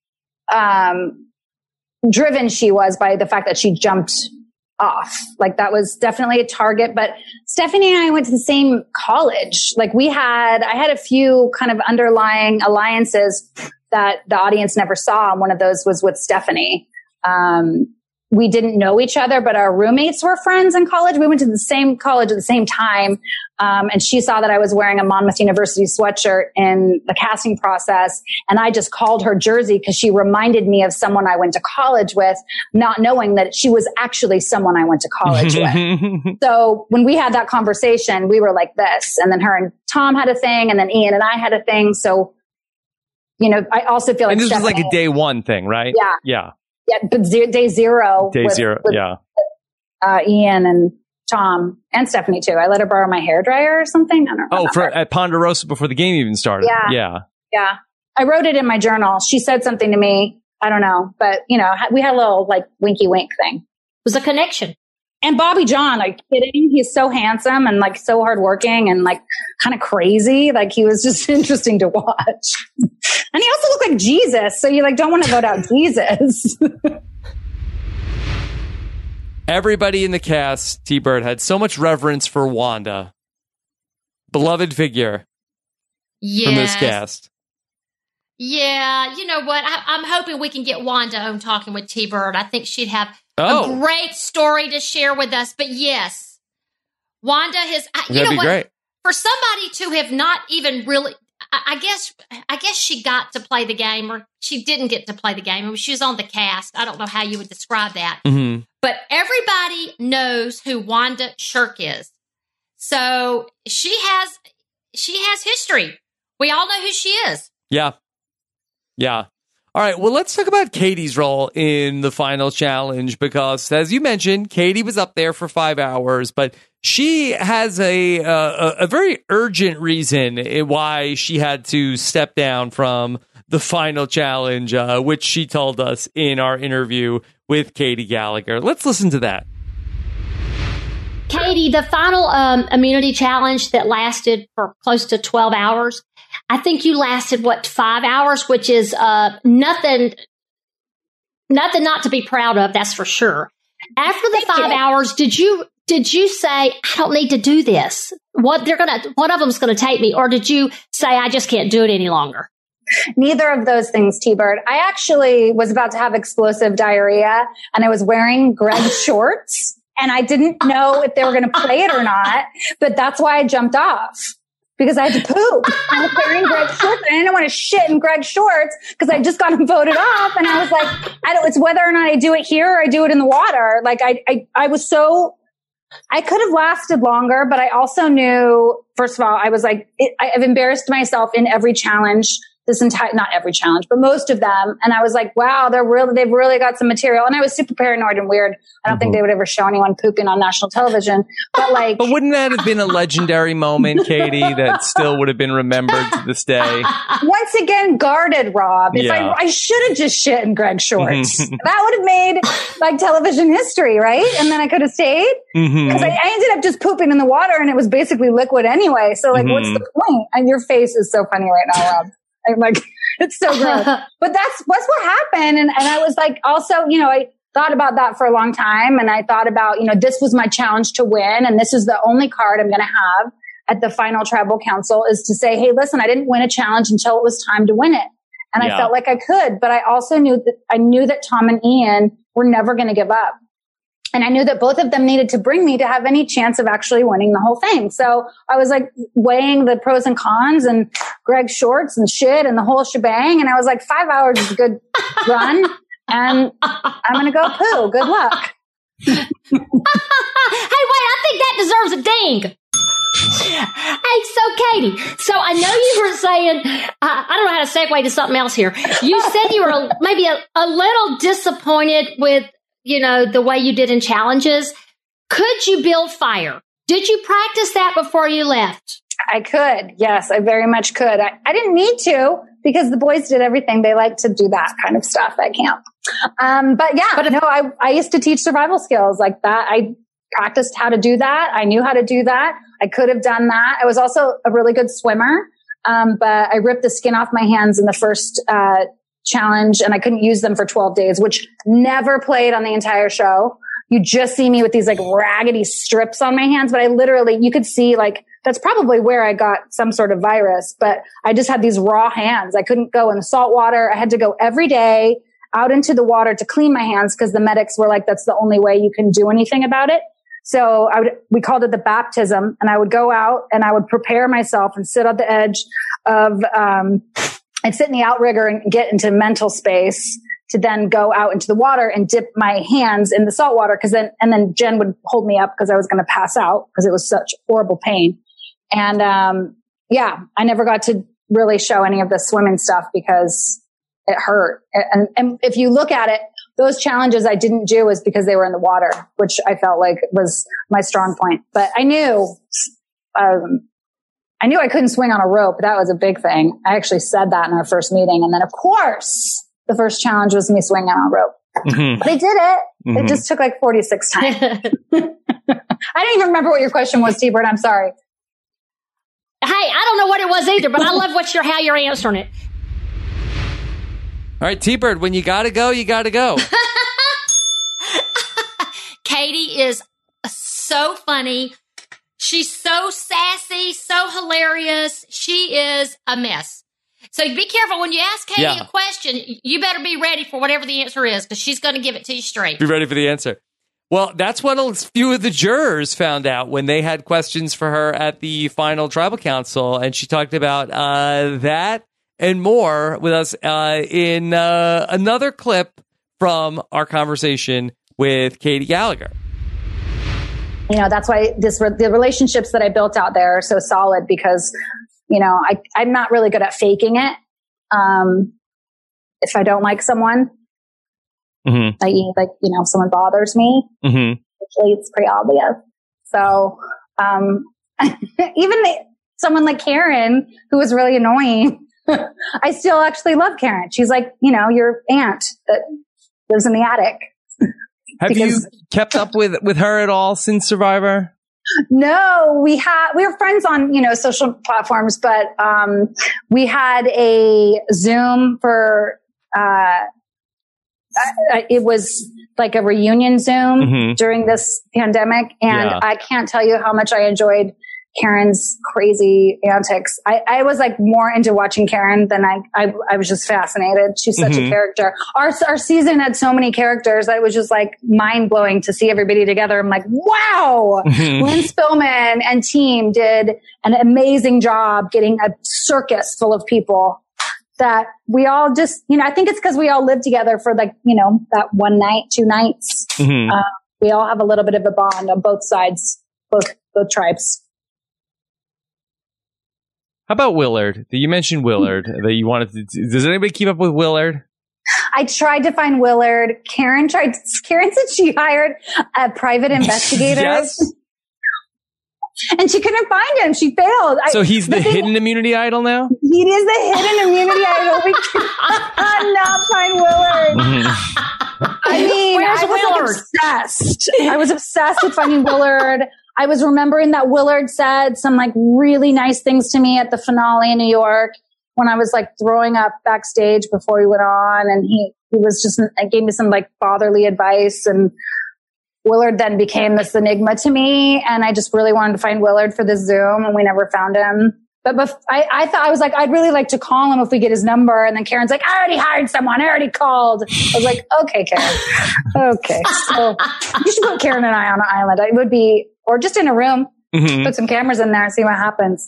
driven she was by the fact that she jumped off. Like that was definitely a target. But Stephanie and I went to the same college. Like I had a few kind of underlying alliances that the audience never saw. And one of those was with Stephanie. We didn't know each other, but our roommates were friends in college. We went to the same college at the same time. And she saw that I was wearing a Monmouth University sweatshirt in the casting process. And I just called her Jersey because she reminded me of someone I went to college with, not knowing that she was actually someone I went to college with. So when we had that conversation, we were like this. And then her and Tom had a thing. And then Ian and I had a thing. So, you know, I also feel like and this was like a day one thing, right? Yeah. Yeah. Yeah, but day zero. Day zero, yeah. Ian and Tom and Stephanie too. I let her borrow my hairdryer or something. I don't know. Oh, at Ponderosa before the game even started. Yeah. I wrote it in my journal. She said something to me. I don't know, but you know, we had a little like winky wink thing. It was a connection. And Bobby John, like kidding, he's so handsome and like so hardworking and like kind of crazy. Like he was just interesting to watch. And he also looked like Jesus. So you like don't want to vote out Jesus. Everybody in the cast, T-Bird, had so much reverence for Wanda. Beloved figure from this cast. Yeah, you know what? I'm hoping we can get Wanda on talking with T-Bird. I think she'd have a great story to share with us. But yes, Wanda has, That'd be great. For somebody to have not even really, I guess she got to play the game, or she didn't get to play the game. I mean, she was on the cast. I don't know how you would describe that. Mm-hmm. But everybody knows who Wanda Shirk is. So she has history. We all know who she is. Yeah. Yeah. All right. Well, let's talk about Katie's role in the final challenge, because as you mentioned, Katie was up there for 5 hours, but she has a very urgent reason why she had to step down from the final challenge, which she told us in our interview with Katie Gallagher. Let's listen to that. Katie, the final immunity challenge that lasted for close to 12 hours, I think you lasted, 5 hours, which is nothing not to be proud of, that's for sure. After the 5 hours, did you say, I don't need to do this? One of them's going to take me, or did you say, I just can't do it any longer? Neither of those things, T-Bird. I actually was about to have explosive diarrhea, and I was wearing Greg's shorts, and I didn't know if they were going to play it or not, but that's why I jumped off. Because I had to poop. I was wearing Greg's shorts. And I didn't want to shit in Greg's shorts because I just got him voted off. And I was like, it's whether or not I do it here or I do it in the water. Like I could have lasted longer, but I also knew, first of all, I was like, I've embarrassed myself in every challenge. Not every challenge, but most of them. And I was like, wow, they've really got some material. And I was super paranoid and weird. I don't think they would ever show anyone pooping on national television. But but wouldn't that have been a legendary moment, Katie, that still would have been remembered to this day? Once again, guarded, Rob. If I should have just shit in Greg's shorts. That would have made like television history, right? And then I could have stayed. Because I ended up just pooping in the water and it was basically liquid anyway. So like, what's the point? And your face is so funny right now, Rob. I'm like, it's so gross. But that's what happened. And I was like, also, I thought about that for a long time. And I thought about, this was my challenge to win. And this is the only card I'm going to have at the final tribal council, is to say, hey, listen, I didn't win a challenge until it was time to win it. And I felt like I could, but I also knew that Tom and Ian were never going to give up. And I knew that both of them needed to bring me to have any chance of actually winning the whole thing. So I was like weighing the pros and cons and Greg's shorts and shit and the whole shebang. And I was like, 5 hours is a good run. And I'm going to go poo. Good luck. Hey, wait, I think that deserves a ding. Hey, so Katie, so I know you were saying, I don't know how to segue to something else here. You said you were maybe a little disappointed with, the way you did in challenges. Could you build fire? Did you practice that before you left? I could. Yes, I very much could. I didn't need to because the boys did everything. They like to do that kind of stuff at camp. I used to teach survival skills like that. I practiced how to do that. I knew how to do that. I could have done that. I was also a really good swimmer. But I ripped the skin off my hands in the first challenge and I couldn't use them for 12 days, which never played on the entire show. You just see me with these like raggedy strips on my hands, but I literally, you could see like, that's probably where I got some sort of virus, but I just had these raw hands. I couldn't go in the salt water. I had to go every day out into the water to clean my hands because the medics were like, that's the only way you can do anything about it. So we called it the baptism, and I would go out and I would prepare myself and sit on the edge of, I'd sit in the outrigger and get into mental space to then go out into the water and dip my hands in the salt water. And then Jen would hold me up because I was going to pass out because it was such horrible pain. And, I never got to really show any of the swimming stuff because it hurt. And if you look at it, those challenges I didn't do was because they were in the water, which I felt like was my strong point. But I knew I couldn't swing on a rope. That was a big thing. I actually said that in our first meeting. And then of course the first challenge was me swinging on a rope. Mm-hmm. But I did it. Mm-hmm. It just took like 46 times. I don't even remember what your question was, T-Bird. I'm sorry. Hey, I don't know what it was either, but I love how you're answering it. All right, T-Bird, when you gotta go, you gotta go. Katie is so funny. She's so sassy, so hilarious. She is a mess. So be careful when you ask Katie a question. You better be ready for whatever the answer is because she's going to give it to you straight. Be ready for the answer. Well, that's what a few of the jurors found out when they had questions for her at the final tribal council. And she talked about that and more with us in another clip from our conversation with Katie Gallagher. You know, that's why the relationships that I built out there are so solid because, you know, I'm not really good at faking it. If I don't like someone, mm-hmm. i.e., like, you know, if someone bothers me, mm-hmm. usually it's pretty obvious. So, even someone like Karen, who was really annoying, I still actually love Karen. She's like, you know, your aunt that lives in the attic. Have you kept up with her at all since Survivor? No, we were friends on, you know, social platforms, but, we had a Zoom for, it was like a reunion Zoom mm-hmm. during this pandemic. And I can't tell you how much I enjoyed Karen's crazy antics. I was like more into watching Karen than I was just fascinated. She's such mm-hmm. a character. Our season had so many characters that it was just like mind blowing to see everybody together. I'm like, wow, mm-hmm. Lynn Spillman and team did an amazing job getting a circus full of people that we all just, you know, I think it's because we all lived together for like, you know, that one night, 2 nights. Mm-hmm. We all have a little bit of a bond on both sides, both tribes. How about Willard? You mentioned Willard that you wanted to. Does anybody keep up with Willard? I tried to find Willard. Karen said she hired a private investigator. Yes. And she couldn't find him. She failed. So he's the hidden immunity idol now? He is the hidden immunity idol. We cannot find Willard. I mean, I was like obsessed. I was obsessed with finding Willard. I was remembering that Willard said some like really nice things to me at the finale in New York when I was like throwing up backstage before he went on. And he was just, gave me some like fatherly advice. And Willard then became this enigma to me. And I just really wanted to find Willard for this Zoom and we never found him. But I thought, I was like, I'd really like to call him if we get his number. And then Karen's like, I already hired someone. I already called. I was like, okay, Karen. Okay. So you should put Karen and I on an island. It would be, or just in a room, mm-hmm. put some cameras in there and see what happens.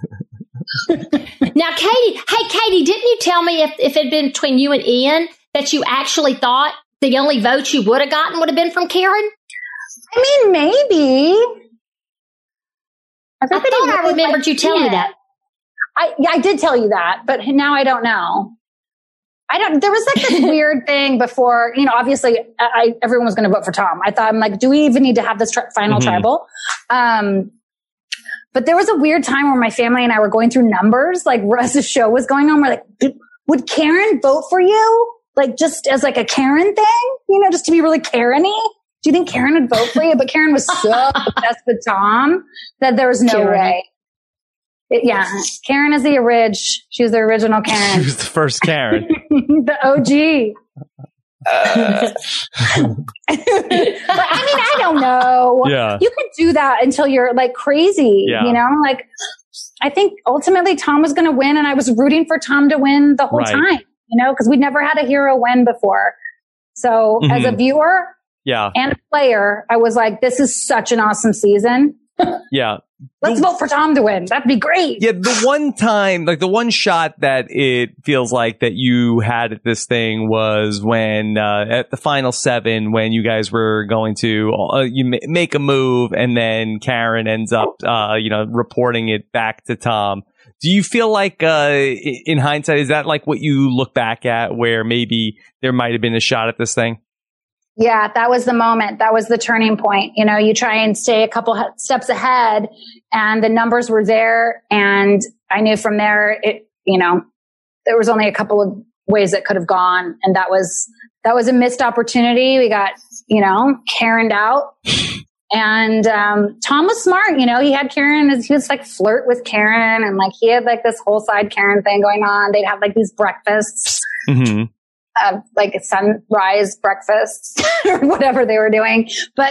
Now, Katie, didn't you tell me if it had been between you and Ian that you actually thought the only vote you would have gotten would have been from Karen? I mean, maybe. I thought I remembered you telling me that. I did tell you that, but now I don't know. There was like this weird thing before, you know, obviously everyone was going to vote for Tom. I'm like, do we even need to have this final mm-hmm. tribal? But there was a weird time where my family and I were going through numbers, like as the show was going on, we're like, would Karen vote for you? Like just as like a Karen thing, you know, just to be really Karen-y? Do you think Karen would vote for you? But Karen was so obsessed with Tom that there was no way. Karen is the she was the original Karen. She was the first Karen. The OG. But I mean, I don't know. Yeah. You could do that until you're like crazy, you know? Like, I think ultimately Tom was going to win, and I was rooting for Tom to win the whole time, you know, because we'd never had a hero win before. So as a viewer and a player, I was like, this is such an awesome season. Yeah. Let's vote for Tom to win. That'd be great. Yeah, the one time, like the one shot that it feels like that you had at this thing was when at the final 7, when you guys were going to make a move, and then Karen ends up, reporting it back to Tom. Do you feel like, in hindsight, is that like what you look back at, where maybe there might have been a shot at this thing? Yeah, that was the moment. That was the turning point. You know, you try and stay a couple steps ahead, and the numbers were there. And I knew from there, there was only a couple of ways it could have gone. And that was a missed opportunity. We got, Karen'd out. And Tom was smart. He had Karen, he was like flirt with Karen, and like he had like this whole side Karen thing going on. They'd have like these breakfasts. Mm-hmm. Like sunrise breakfasts or whatever they were doing. But,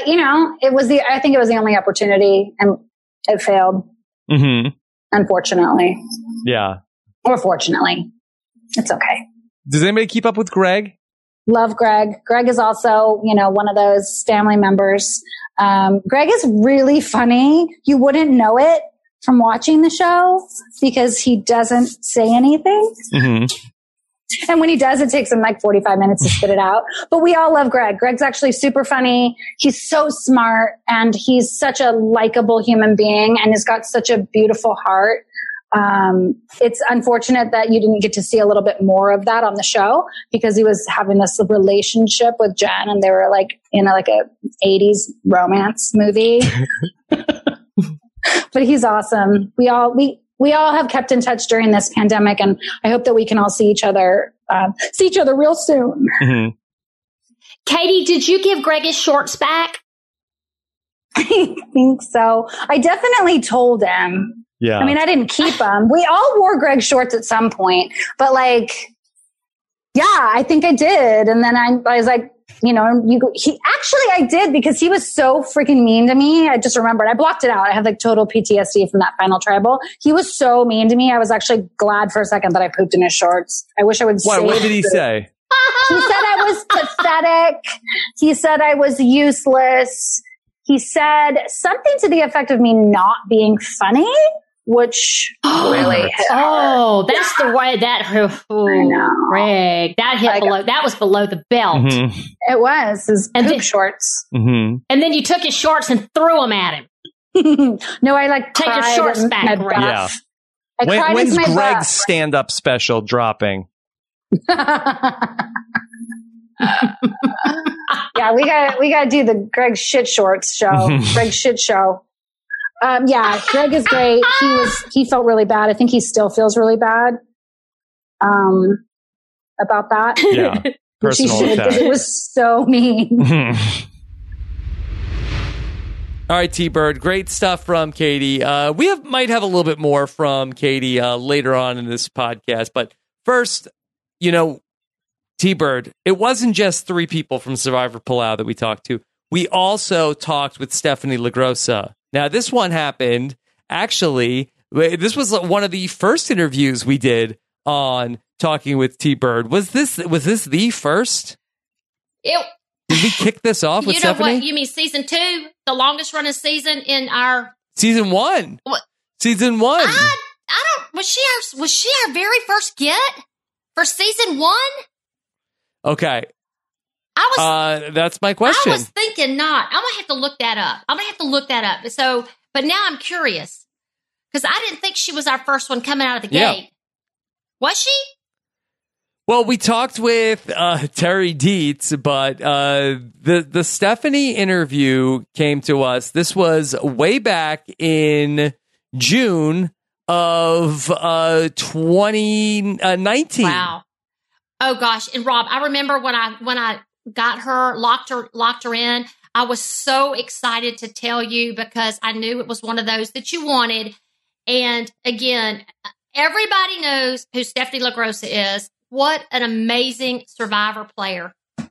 I think it was the only opportunity, and it failed. Mm-hmm. Unfortunately. Yeah. Or fortunately. It's okay. Does anybody keep up with Greg? Love Greg. Greg is also, one of those family members. Greg is really funny. You wouldn't know it from watching the show because he doesn't say anything. Mm-hmm. And when he does, it takes him like 45 minutes to spit it out. But we all love Greg. Greg's actually super funny. He's so smart, and he's such a likable human being, and has got such a beautiful heart. It's unfortunate that you didn't get to see a little bit more of that on the show, because he was having this relationship with Jen, and they were like in a 80s romance movie. But he's awesome. We all have kept in touch during this pandemic, and I hope that we can all see each other real soon. Mm-hmm. Katie, did you give Greg his shorts back? I think so. I definitely told him. Yeah. I mean, I didn't keep them. We all wore Greg's shorts at some point, but I think I did. And then I was like, I did, because he was so freaking mean to me. I just remembered. I blocked it out. I had total PTSD from that final tribal. He was so mean to me. I was actually glad for a second that I pooped in his shorts. I wish I would say. What did he say? He said I was pathetic. He said I was useless. He said something to the effect of me not being funny, which really hit hard. That's the way that, I know. Greg, that hit that was below the belt. Mm-hmm. It was his poop shorts. Mm-hmm. And then you took his shorts and threw them at him. No, I take your shorts back, Greg. Yeah. When's Greg's stand-up special dropping? Yeah, we got to do the Greg Shit Shorts show. Greg Shit Show. Greg is great. He felt really bad. I think he still feels really bad about that. Yeah. Personal attack. It was so mean. All right, T-Bird, great stuff from Katie. We might have a little bit more from Katie later on in this podcast, but first, T-Bird, it wasn't just 3 people from Survivor Palau that we talked to. We also talked with Stephanie LaGrossa. Now, this one happened, actually, this was one of the first interviews we did on Talking with T-Bird. Was this the first? Did we kick this off with Stephanie? You know what? You mean season 2? The longest running season in our... Season 1. What? Season 1. I don't... Was she our very first get for season 1? Okay. That's my question. I was thinking not. I'm gonna have to look that up. So, but now I'm curious, because I didn't think she was our first one coming out of the gate. Was she? Well, we talked with Terry Dietz, but the Stephanie interview came to us. This was way back in June of 2019. Wow. Oh gosh. And Rob, I remember when I got her, locked her in, I was so excited to tell you, because I knew it was one of those that you wanted. And again, everybody knows who Stephanie LaGrossa is. what an amazing Survivor player.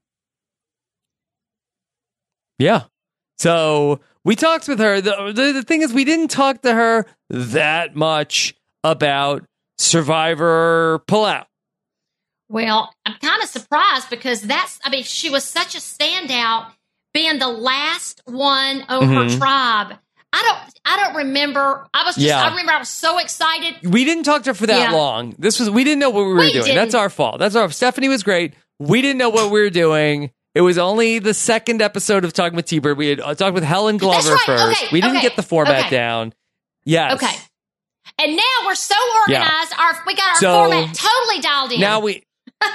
Yeah. So we talked with her. The thing is, we didn't talk to her that much about Survivor Palau. Well, I'm kind of surprised because she was such a standout being the last one on her tribe. I don't remember. I remember I was so excited. We didn't talk to her for that long. We didn't know what we were doing. Didn't. That's our fault. Stephanie was great. We didn't know what we were doing. It was only the second episode of Talking with T-Bird. We had talked with Helen Glover first. Okay, we didn't get the format down. Yes. Okay. And now we're so organized. We got our format totally dialed in. Now we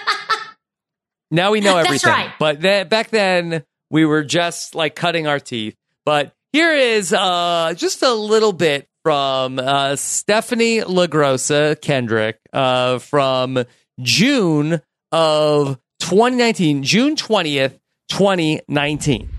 know everything. That's right. But back then, we were just like cutting our teeth. But here is just a little bit from Stephanie LaGrossa Kendrick from June of 2019, June 20th, 2019.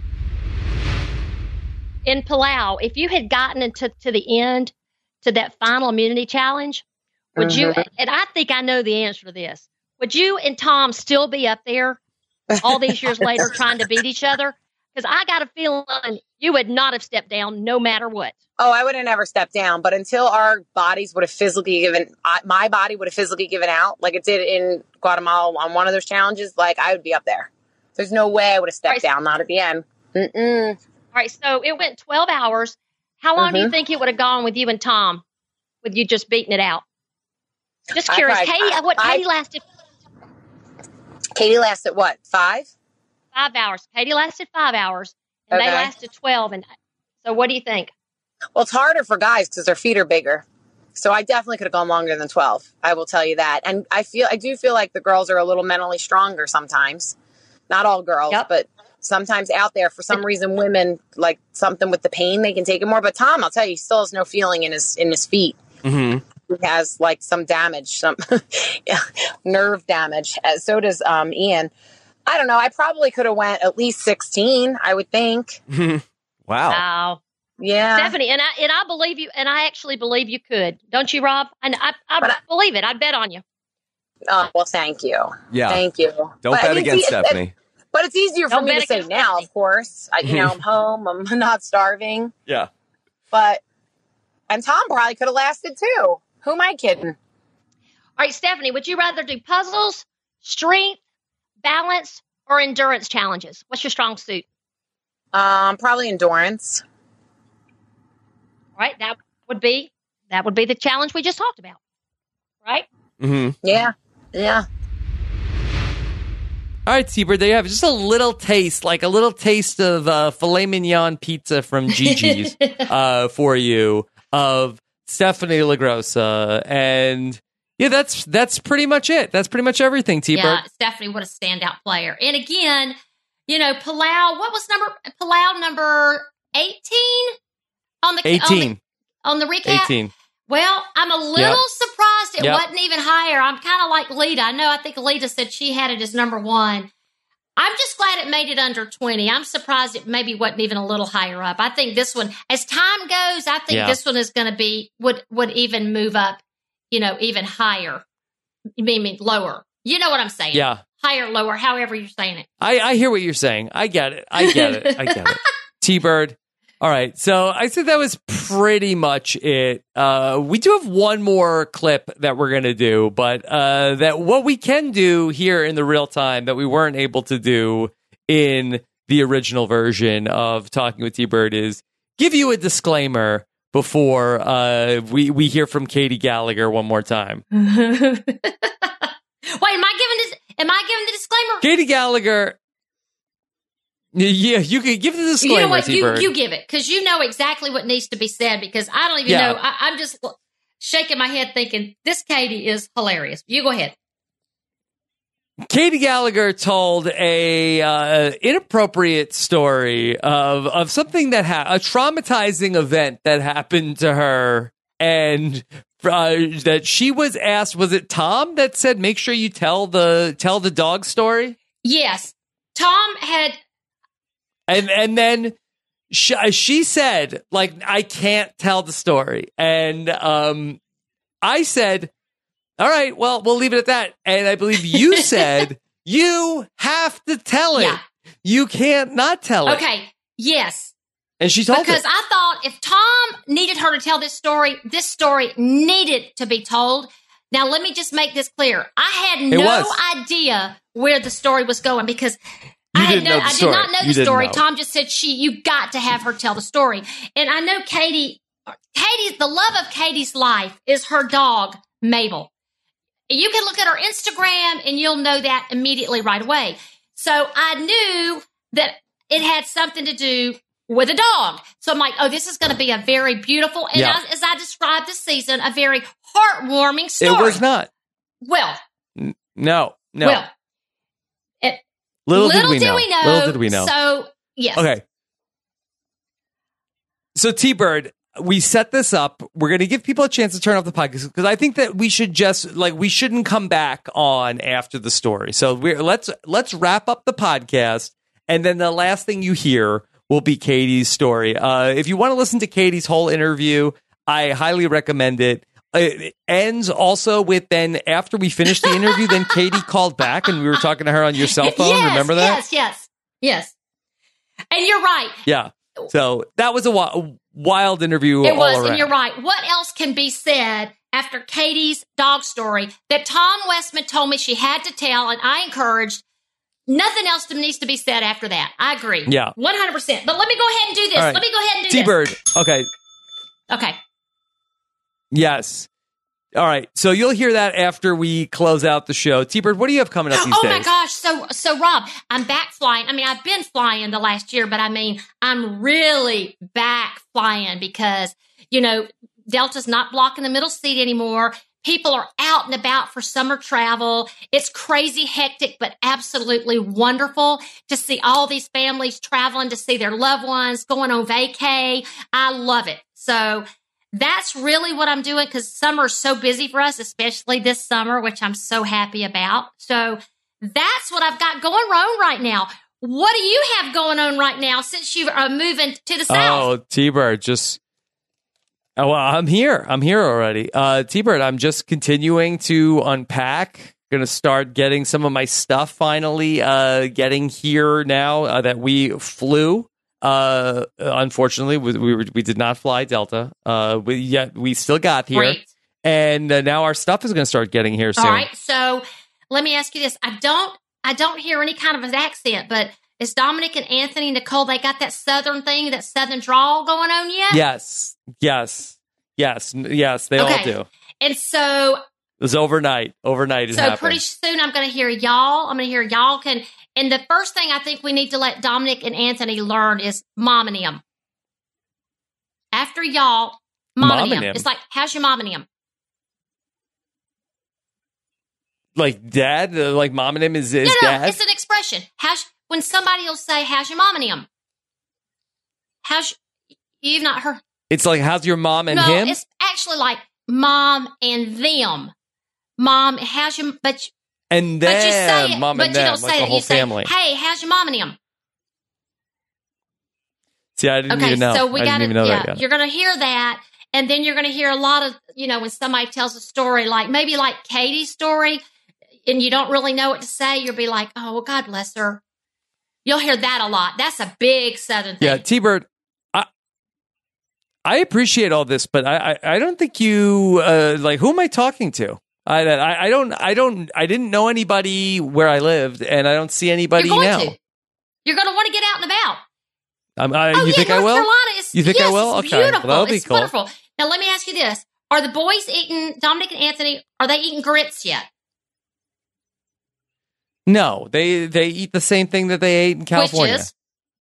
In Palau, if you had gotten into the end to that final immunity challenge, would you, and I think I know the answer to this, would you and Tom still be up there all these years later trying to beat each other? Because I got a feeling you would not have stepped down no matter what. Oh, I would have never stepped down. But until our bodies would have physically my body would have physically given out, like it did in Guatemala on one of those challenges, like I would be up there. There's no way I would have stepped down, not at the end. All right, so it went 12 hours. How long do you think it would have gone with you and Tom, with you just beating it out? Just curious. Katie lasted? Katie lasted what, 5? 5 hours. Katie lasted 5 hours, and they lasted 12. And so what do you think? Well, it's harder for guys because their feet are bigger. So I definitely could have gone longer than 12. I will tell you that. And I do feel like the girls are a little mentally stronger sometimes. Not all girls, but sometimes out there, for some reason, women like something with the pain, they can take it more. But Tom, I'll tell you, he still has no feeling in his feet. Mm-hmm. He has like some damage, some nerve damage. So does Ian. I don't know. I probably could have went at least 16, I would think. Wow. Yeah. Stephanie, and I believe you, and I actually believe you could. Don't you, Rob? And I believe it. I'd bet on you. Oh, well, thank you. Yeah. Thank you. Don't bet against Stephanie. But it's easier for me to say now, of course. I'm home. I'm not starving. Yeah. And Tom probably could have lasted too. Who am I kidding? All right, Stephanie, would you rather do puzzles, strength, balance, or endurance challenges? What's your strong suit? Probably endurance. All right, that would be the challenge we just talked about, right? Mm-hmm. Yeah. All right, T-Bird, there you have it. Just a little taste of filet mignon pizza from Gigi's for you, of Stephanie LaGrossa. And yeah, that's pretty much it. That's pretty much everything, T-Bird. Yeah, Stephanie, what a standout player. And again, Palau, Palau number 18 on the 18 on the recap? 18. Well, I'm a little surprised it wasn't even higher. I'm kind of like Lita. I think Lita said she had it as number 1. I'm just glad it made it under 20. I'm surprised it maybe wasn't even a little higher up. I think this one, as time goes, I think this one is going to be, would even move up, even higher. You mean lower. You know what I'm saying? Yeah. Higher, lower, however you're saying it. I hear what you're saying. I get it. T-Bird. All right. So I said that was pretty much it. We do have one more clip that we're going to do, but that what we can do here in the real time that we weren't able to do in the original version of Talking with T-Bird is give you a disclaimer before we hear from Katie Gallagher one more time. Wait, am I giving the disclaimer? Katie Gallagher. Yeah, you can give the disclaimer. You know what? You give it, because you know exactly what needs to be said, because I don't even know. I'm just shaking my head thinking, this Katie is hilarious. You go ahead. Katie Gallagher told a inappropriate story of something that a traumatizing event that happened to her, and that she was asked. Was it Tom that said, "Make sure you tell the dog story"? Yes, Tom had. And then she said, like, I can't tell the story. And I said, All right. Well, we'll leave it at that. And I believe you said you have to tell it. Yeah. You can't not tell it. Okay. Yes. And she told because it. I thought if Tom needed her to tell this story needed to be told. Now, let me just make this clear. I had no idea where the story was going because I did not know the story. Tom just said you got to have her tell the story. And I know Katie, the love of Katie's life is her dog, Mabel. You can look at her Instagram and you'll know that immediately right away. So I knew that it had something to do with a dog. So I'm like, oh, this is going to be a very beautiful, and as I described this season, a very heartwarming story. It was not. Well. No. Well. Little did we know. Little did we know. So, yes. Okay. So, T-Bird, we set this up. We're going to give people a chance to turn off the podcast because I think that we should we shouldn't come back on after the story. So, let's wrap up the podcast, and then the last thing you hear will be Katie's story. If you want to listen to Katie's whole interview, I highly recommend it. It ends also with then after we finished the interview, then Katie called back and we were talking to her on your cell phone. Yes, remember that? Yes. And you're right. Yeah. So that was a wild interview. It was, all around. and you're right. What else can be said after Katie's dog story that Tom Westman told me she had to tell, and I encouraged? Nothing else needs to be said after that. I agree. Yeah. 100%. But let me go ahead and do this. Right. Let me go ahead and do T-Bird. this. Okay. Yes. All right. So you'll hear that after we close out the show. T-Bird, what do you have coming up these days? Oh my gosh. So Rob, I'm back flying. I mean, I've been flying the last year, but I mean, I'm really back flying because, Delta's not blocking the middle seat anymore. People are out and about for summer travel. It's crazy hectic, but absolutely wonderful to see all these families traveling to see their loved ones, going on vacay. I love it. So that's really what I'm doing because summer is so busy for us, especially this summer, which I'm so happy about. So that's what I've got going on right now. What do you have going on right now since you are moving to the south? Oh, T-Bird, well, I'm here. I'm here already. T-Bird, I'm just continuing to unpack. Going to start getting some of my stuff finally getting here now that we flew. Unfortunately, we did not fly Delta. We still got here. Great. And now our stuff is going to start getting here soon. All right. So let me ask you this. I don't hear any kind of an accent, but is Dominic and Anthony, Nicole, they got that southern thing, that southern drawl going on yet? Yes. They all do. And so it was overnight. Overnight is happening. So pretty soon I'm going to hear y'all. And the first thing I think we need to let Dominic and Anthony learn is momonym. After y'all, momonym. It's like, how's your momonym? Like dad? Like momonym is no, dad? It's an expression. When somebody will say, how's your momonym? You've not heard. It's like, how's your mom and him? No, it's actually like mom and them. Mom, how's your... And then but you say it, mom but and you them, don't like say the it. whole You say, family. hey, how's your mom and him? See, I didn't even know. So we got to, that yet. You're going to hear that. And then you're going to hear a lot of, when somebody tells a story, maybe like Katie's story, and you don't really know what to say, you'll be like, oh, well, God bless her. You'll hear that a lot. That's a big Southern thing. Yeah, T-Bird, I appreciate all this, but I don't think you, who am I talking to? I didn't know anybody where I lived, and I don't see anybody now. You're going to want to get out and about. You think North I will? Carolina You think I will? It's Okay, beautiful. well, that'll be it's cool. Wonderful. Now, let me ask you this. Are the boys Dominic and Anthony, are they eating grits yet? No, they eat the same thing that they ate in California. Which is?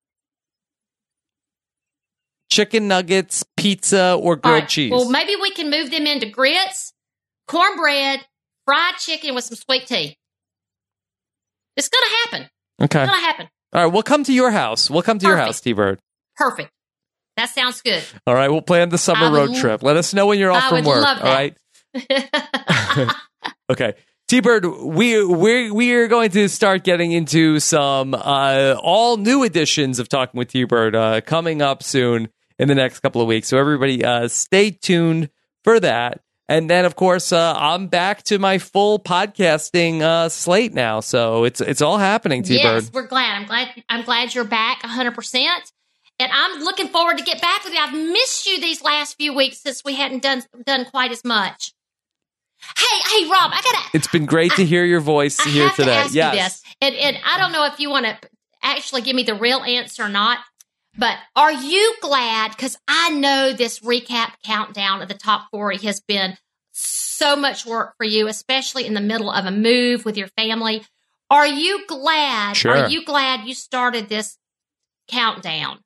Chicken nuggets, pizza, or grilled cheese. Well, maybe we can move them into grits, cornbread, fried chicken with some sweet tea. It's going to happen. Okay. It's going to happen. All right, we'll come to your house. We'll come to your house, T-Bird. Perfect. That sounds good. All right, we'll plan the summer road trip. Let us know when you're off from work. Love that. All right. Okay. T-Bird, we are going to start getting into some all new editions of Talking with T-Bird coming up soon in the next couple of weeks. So everybody stay tuned for that. And then, of course, I'm back to my full podcasting slate now. So it's all happening, T-Bird. Yes, we're glad. I'm glad you're back 100%. And I'm looking forward to get back with you. I've missed you these last few weeks since we hadn't done quite as much. Hey, Rob, It's been great to hear your voice here today. I have to ask you this, and I don't know if you want to actually give me the real answer or not, but are you glad? Because I know this recap countdown of the top 40 has been so much work for you, especially in the middle of a move with your family. Are you glad? Sure. Are you glad you started this countdown?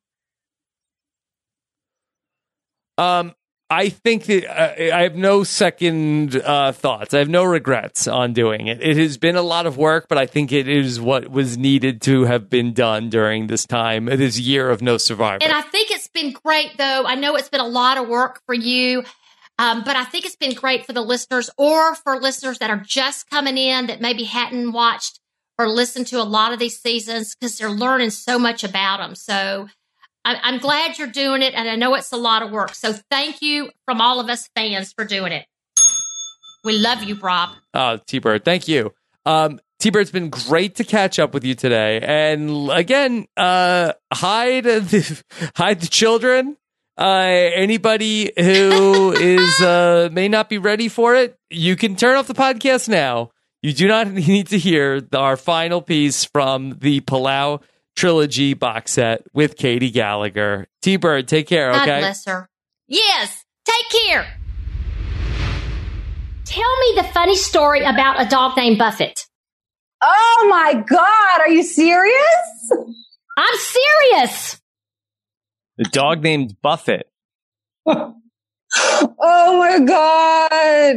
I think that I have no second thoughts. I have no regrets on doing it. It has been a lot of work, but I think it is what was needed to have been done during this time, this year of No Survivor. And I think it's been great, though. I know it's been a lot of work for you, but I think it's been great for the listeners or for listeners that are just coming in that maybe hadn't watched or listened to a lot of these seasons because they're learning so much about them. So I'm glad you're doing it, and I know it's a lot of work. So thank you from all of us fans for doing it. We love you, Rob. Oh, T-Bird, thank you. T-Bird, it's been great to catch up with you today. And again, hide the children. Anybody who is may not be ready for it, you can turn off the podcast now. You do not need to hear our final piece from the Palau Trilogy box set with Katie Gallagher. T-Bird, take care, okay? God bless her. Yes, take care. Tell me the funny story about a dog named Buffett. Oh my God, are you serious? I'm serious. The dog named Buffett. Oh my God.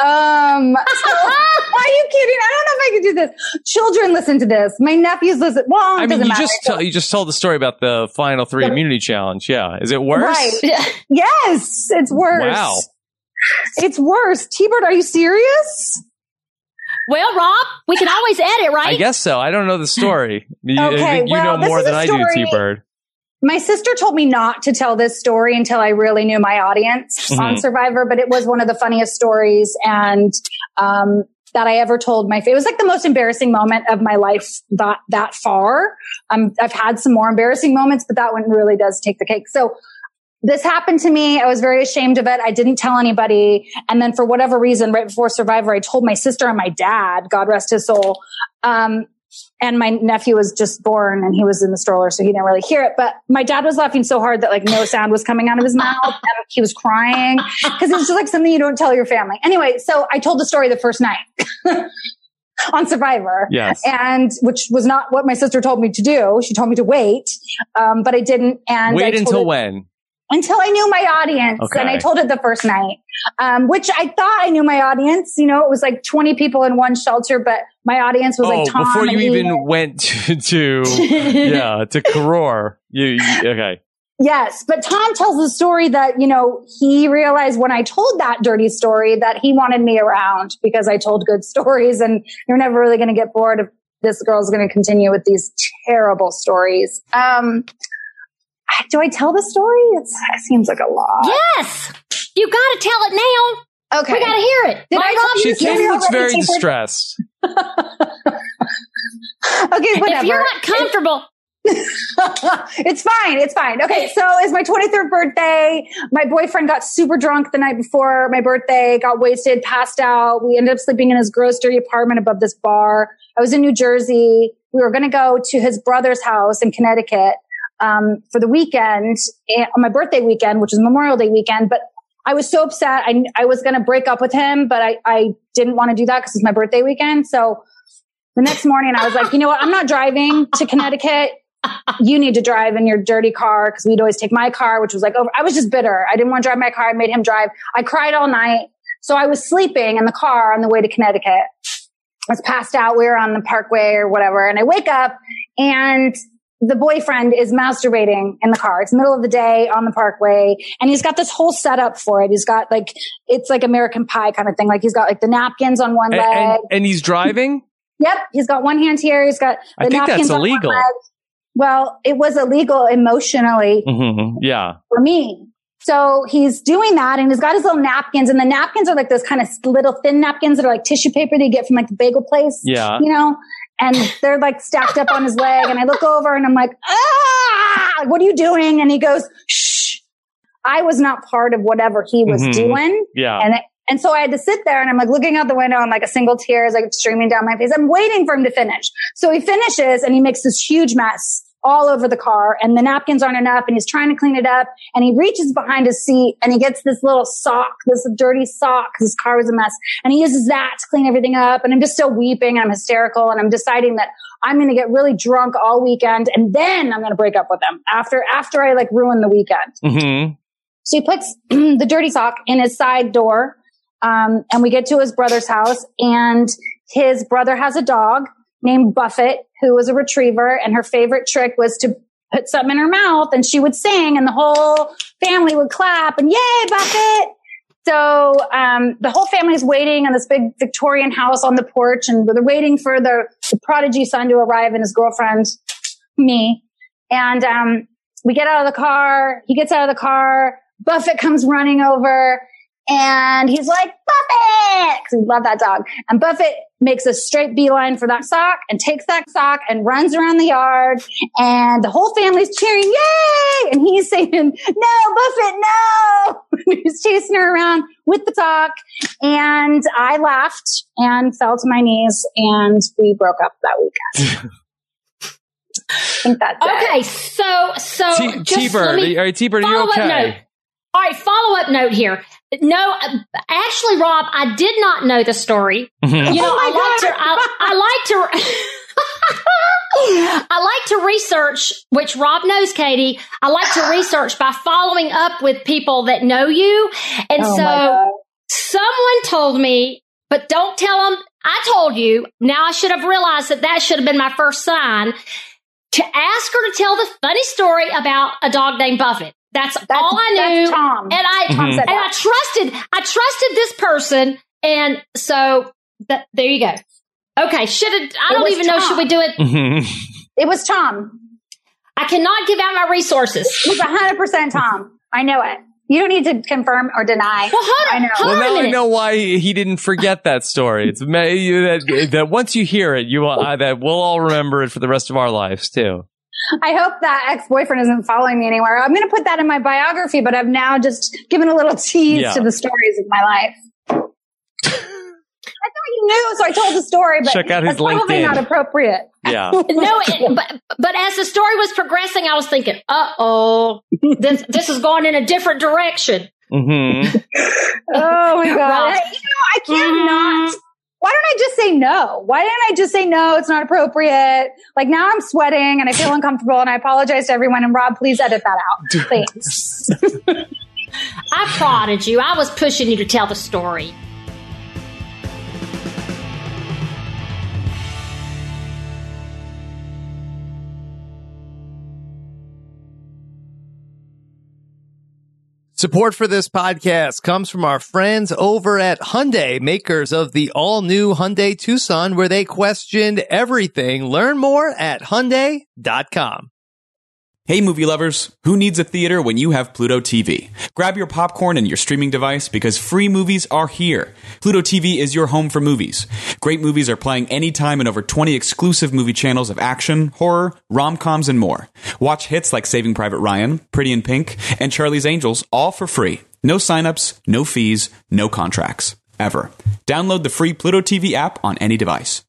Are you kidding? I don't know if I can do this. Children listen to this. My nephews listen. Well, it doesn't matter. You just told the story about the final 3 immunity challenge. Yeah. Is it worse? Right. Yes, it's worse. Wow. It's worse. T-Bird, are you serious? Well, Rob, we can always edit, right? I guess so. I don't know the story. Okay, you know more than I do, T-Bird. My sister told me not to tell this story until I really knew my audience on Survivor, but it was one of the funniest stories and that I ever told it was like the most embarrassing moment of my life that far. I've had some more embarrassing moments, but that one really does take the cake. So this happened to me. I was very ashamed of it. I didn't tell anybody. And then for whatever reason, right before Survivor, I told my sister and my dad, God rest his soul. And my nephew was just born and he was in the stroller, so he didn't really hear it. But my dad was laughing so hard that like no sound was coming out of his mouth. And he was crying because it's just like something you don't tell your family. Anyway, so I told the story the first night on Survivor. Yes. And which was not what my sister told me to do. She told me to wait. But I didn't. And wait until when? Until I knew my audience. Okay. And I told it the first night, which I thought I knew my audience. You know, it was like 20 people in one shelter, but my audience was like Tom. Before you even went to Karor. Okay. Yes. But Tom tells the story that, you know, he realized when I told that dirty story that he wanted me around because I told good stories and you're never really going to get bored if this girl's going to continue with these terrible stories. Do I tell the story? It seems like a lot. Yes. You got to tell it now. Okay. We got to hear it. Katie looks very distressed. Okay, whatever. If you're not comfortable. It's fine. Okay, so it's my 23rd birthday. My boyfriend got super drunk the night before my birthday, got wasted, passed out. We ended up sleeping in his gross, dirty apartment above this bar. I was in New Jersey. We were going to go to his brother's house in Connecticut for the weekend, on my birthday weekend, which is Memorial Day weekend. But I was so upset. I was going to break up with him, but I didn't want to do that because it's my birthday weekend. So the next morning I was like, you know what? I'm not driving to Connecticut. You need to drive in your dirty car because we'd always take my car, which was like, I was just bitter. I didn't want to drive my car. I made him drive. I cried all night. So I was sleeping in the car on the way to Connecticut. I was passed out. We were on the parkway or whatever. And I wake up and the boyfriend is masturbating in the car. It's middle of the day on the parkway. And he's got this whole setup for it. He's got like, it's like American Pie kind of thing. Like he's got like the napkins on one leg. And he's driving? Yep. He's got one hand here. He's got the napkins that's on illegal. one leg. Well, it was illegal emotionally yeah. for me. So he's doing that and he's got his little napkins, and the napkins are like those kind of little thin napkins that are like tissue paper that you get from like the bagel place. Yeah. You know, and they're like stacked up on his leg. And I look over and I'm like, what are you doing? And he goes, shh. I was not part of whatever he was doing. Yeah. And so I had to sit there and I'm like looking out the window and like a single tear is like streaming down my face. I'm waiting for him to finish. So he finishes and he makes this huge mess all over the car, and the napkins aren't enough, and he's trying to clean it up, and he reaches behind his seat and he gets this little sock, this dirty sock, because his car was a mess, and he uses that to clean everything up. And I'm just still weeping and I'm hysterical, and I'm deciding that I'm going to get really drunk all weekend, and then I'm going to break up with him after I like ruin the weekend. Mm-hmm. So he puts the dirty sock in his side door. And we get to his brother's house, and his brother has a dog named Buffett, who was a retriever, and her favorite trick was to put something in her mouth and she would sing and the whole family would clap and yay, Buffett. So, the whole family is waiting on this big Victorian house on the porch, and they're waiting for the prodigy son to arrive and his girlfriend, me. And, we get out of the car. He gets out of the car. Buffett comes running over. And he's like, Buffett! Because we love that dog. And Buffett makes a straight beeline for that sock and takes that sock and runs around the yard. And the whole family's cheering, yay! And he's saying, no, Buffett, no! He's chasing her around with the sock. And I laughed and fell to my knees, and we broke up that weekend. I think that's okay, it. so T-Bird, T-Bird, are you okay? All right, follow-up note here. No, actually, Rob, I did not know the story. Mm-hmm. You know, I like to research, which Rob knows, Katie. I like to research by following up with people that know you. And so someone told me, but don't tell them I told you. Now I should have realized that should have been my first sign, to ask her to tell the funny story about a dog named Buffett. That's all I knew. That's Tom. And I trusted this person. And so there you go. Okay. I don't even know. Should we do it? Mm-hmm. It was Tom. I cannot give out my resources. It was 100% Tom. I know it. You don't need to confirm or deny. Well, hold on now a minute. I know why he didn't forget that story. It's that once you hear it, that we'll all remember it for the rest of our lives too. I hope that ex-boyfriend isn't following me anywhere. I'm going to put that in my biography, but I've now just given a little tease to the stories of my life. I thought you knew, so I told the story, but check out his that's probably LinkedIn. not appropriate. Yeah. but as the story was progressing, I was thinking, this is going in a different direction. Mm-hmm. Oh my God. I can't not. Why don't I just say no? Why didn't I just say no? It's not appropriate. Like now I'm sweating and I feel uncomfortable, and I apologize to everyone. And Rob, please edit that out. Thanks. I prodded you. I was pushing you to tell the story. Support for this podcast comes from our friends over at Hyundai, makers of the all-new Hyundai Tucson, where they questioned everything. Learn more at Hyundai.com. Hey, movie lovers, who needs a theater when you have Pluto TV? Grab your popcorn and your streaming device, because free movies are here. Pluto TV is your home for movies. Great movies are playing anytime in over 20 exclusive movie channels of action, horror, rom-coms, and more. Watch hits like Saving Private Ryan, Pretty in Pink, and Charlie's Angels, all for free. No signups, no fees, no contracts. Ever. Download the free Pluto TV app on any device.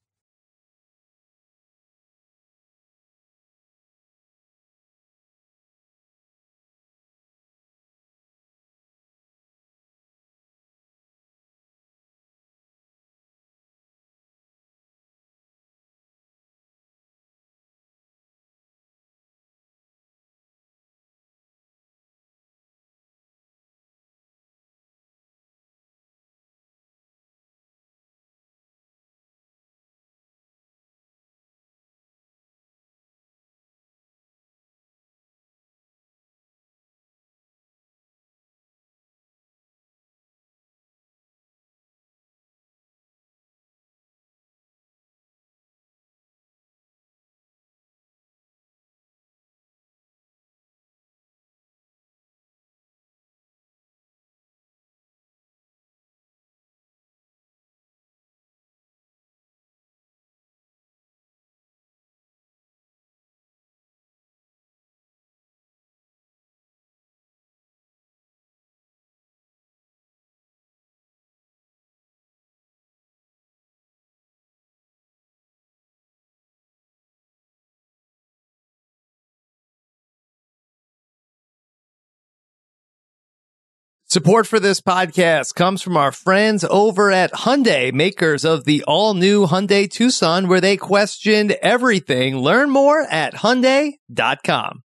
Support for this podcast comes from our friends over at Hyundai, makers of the all-new Hyundai Tucson, where they questioned everything. Learn more at Hyundai.com.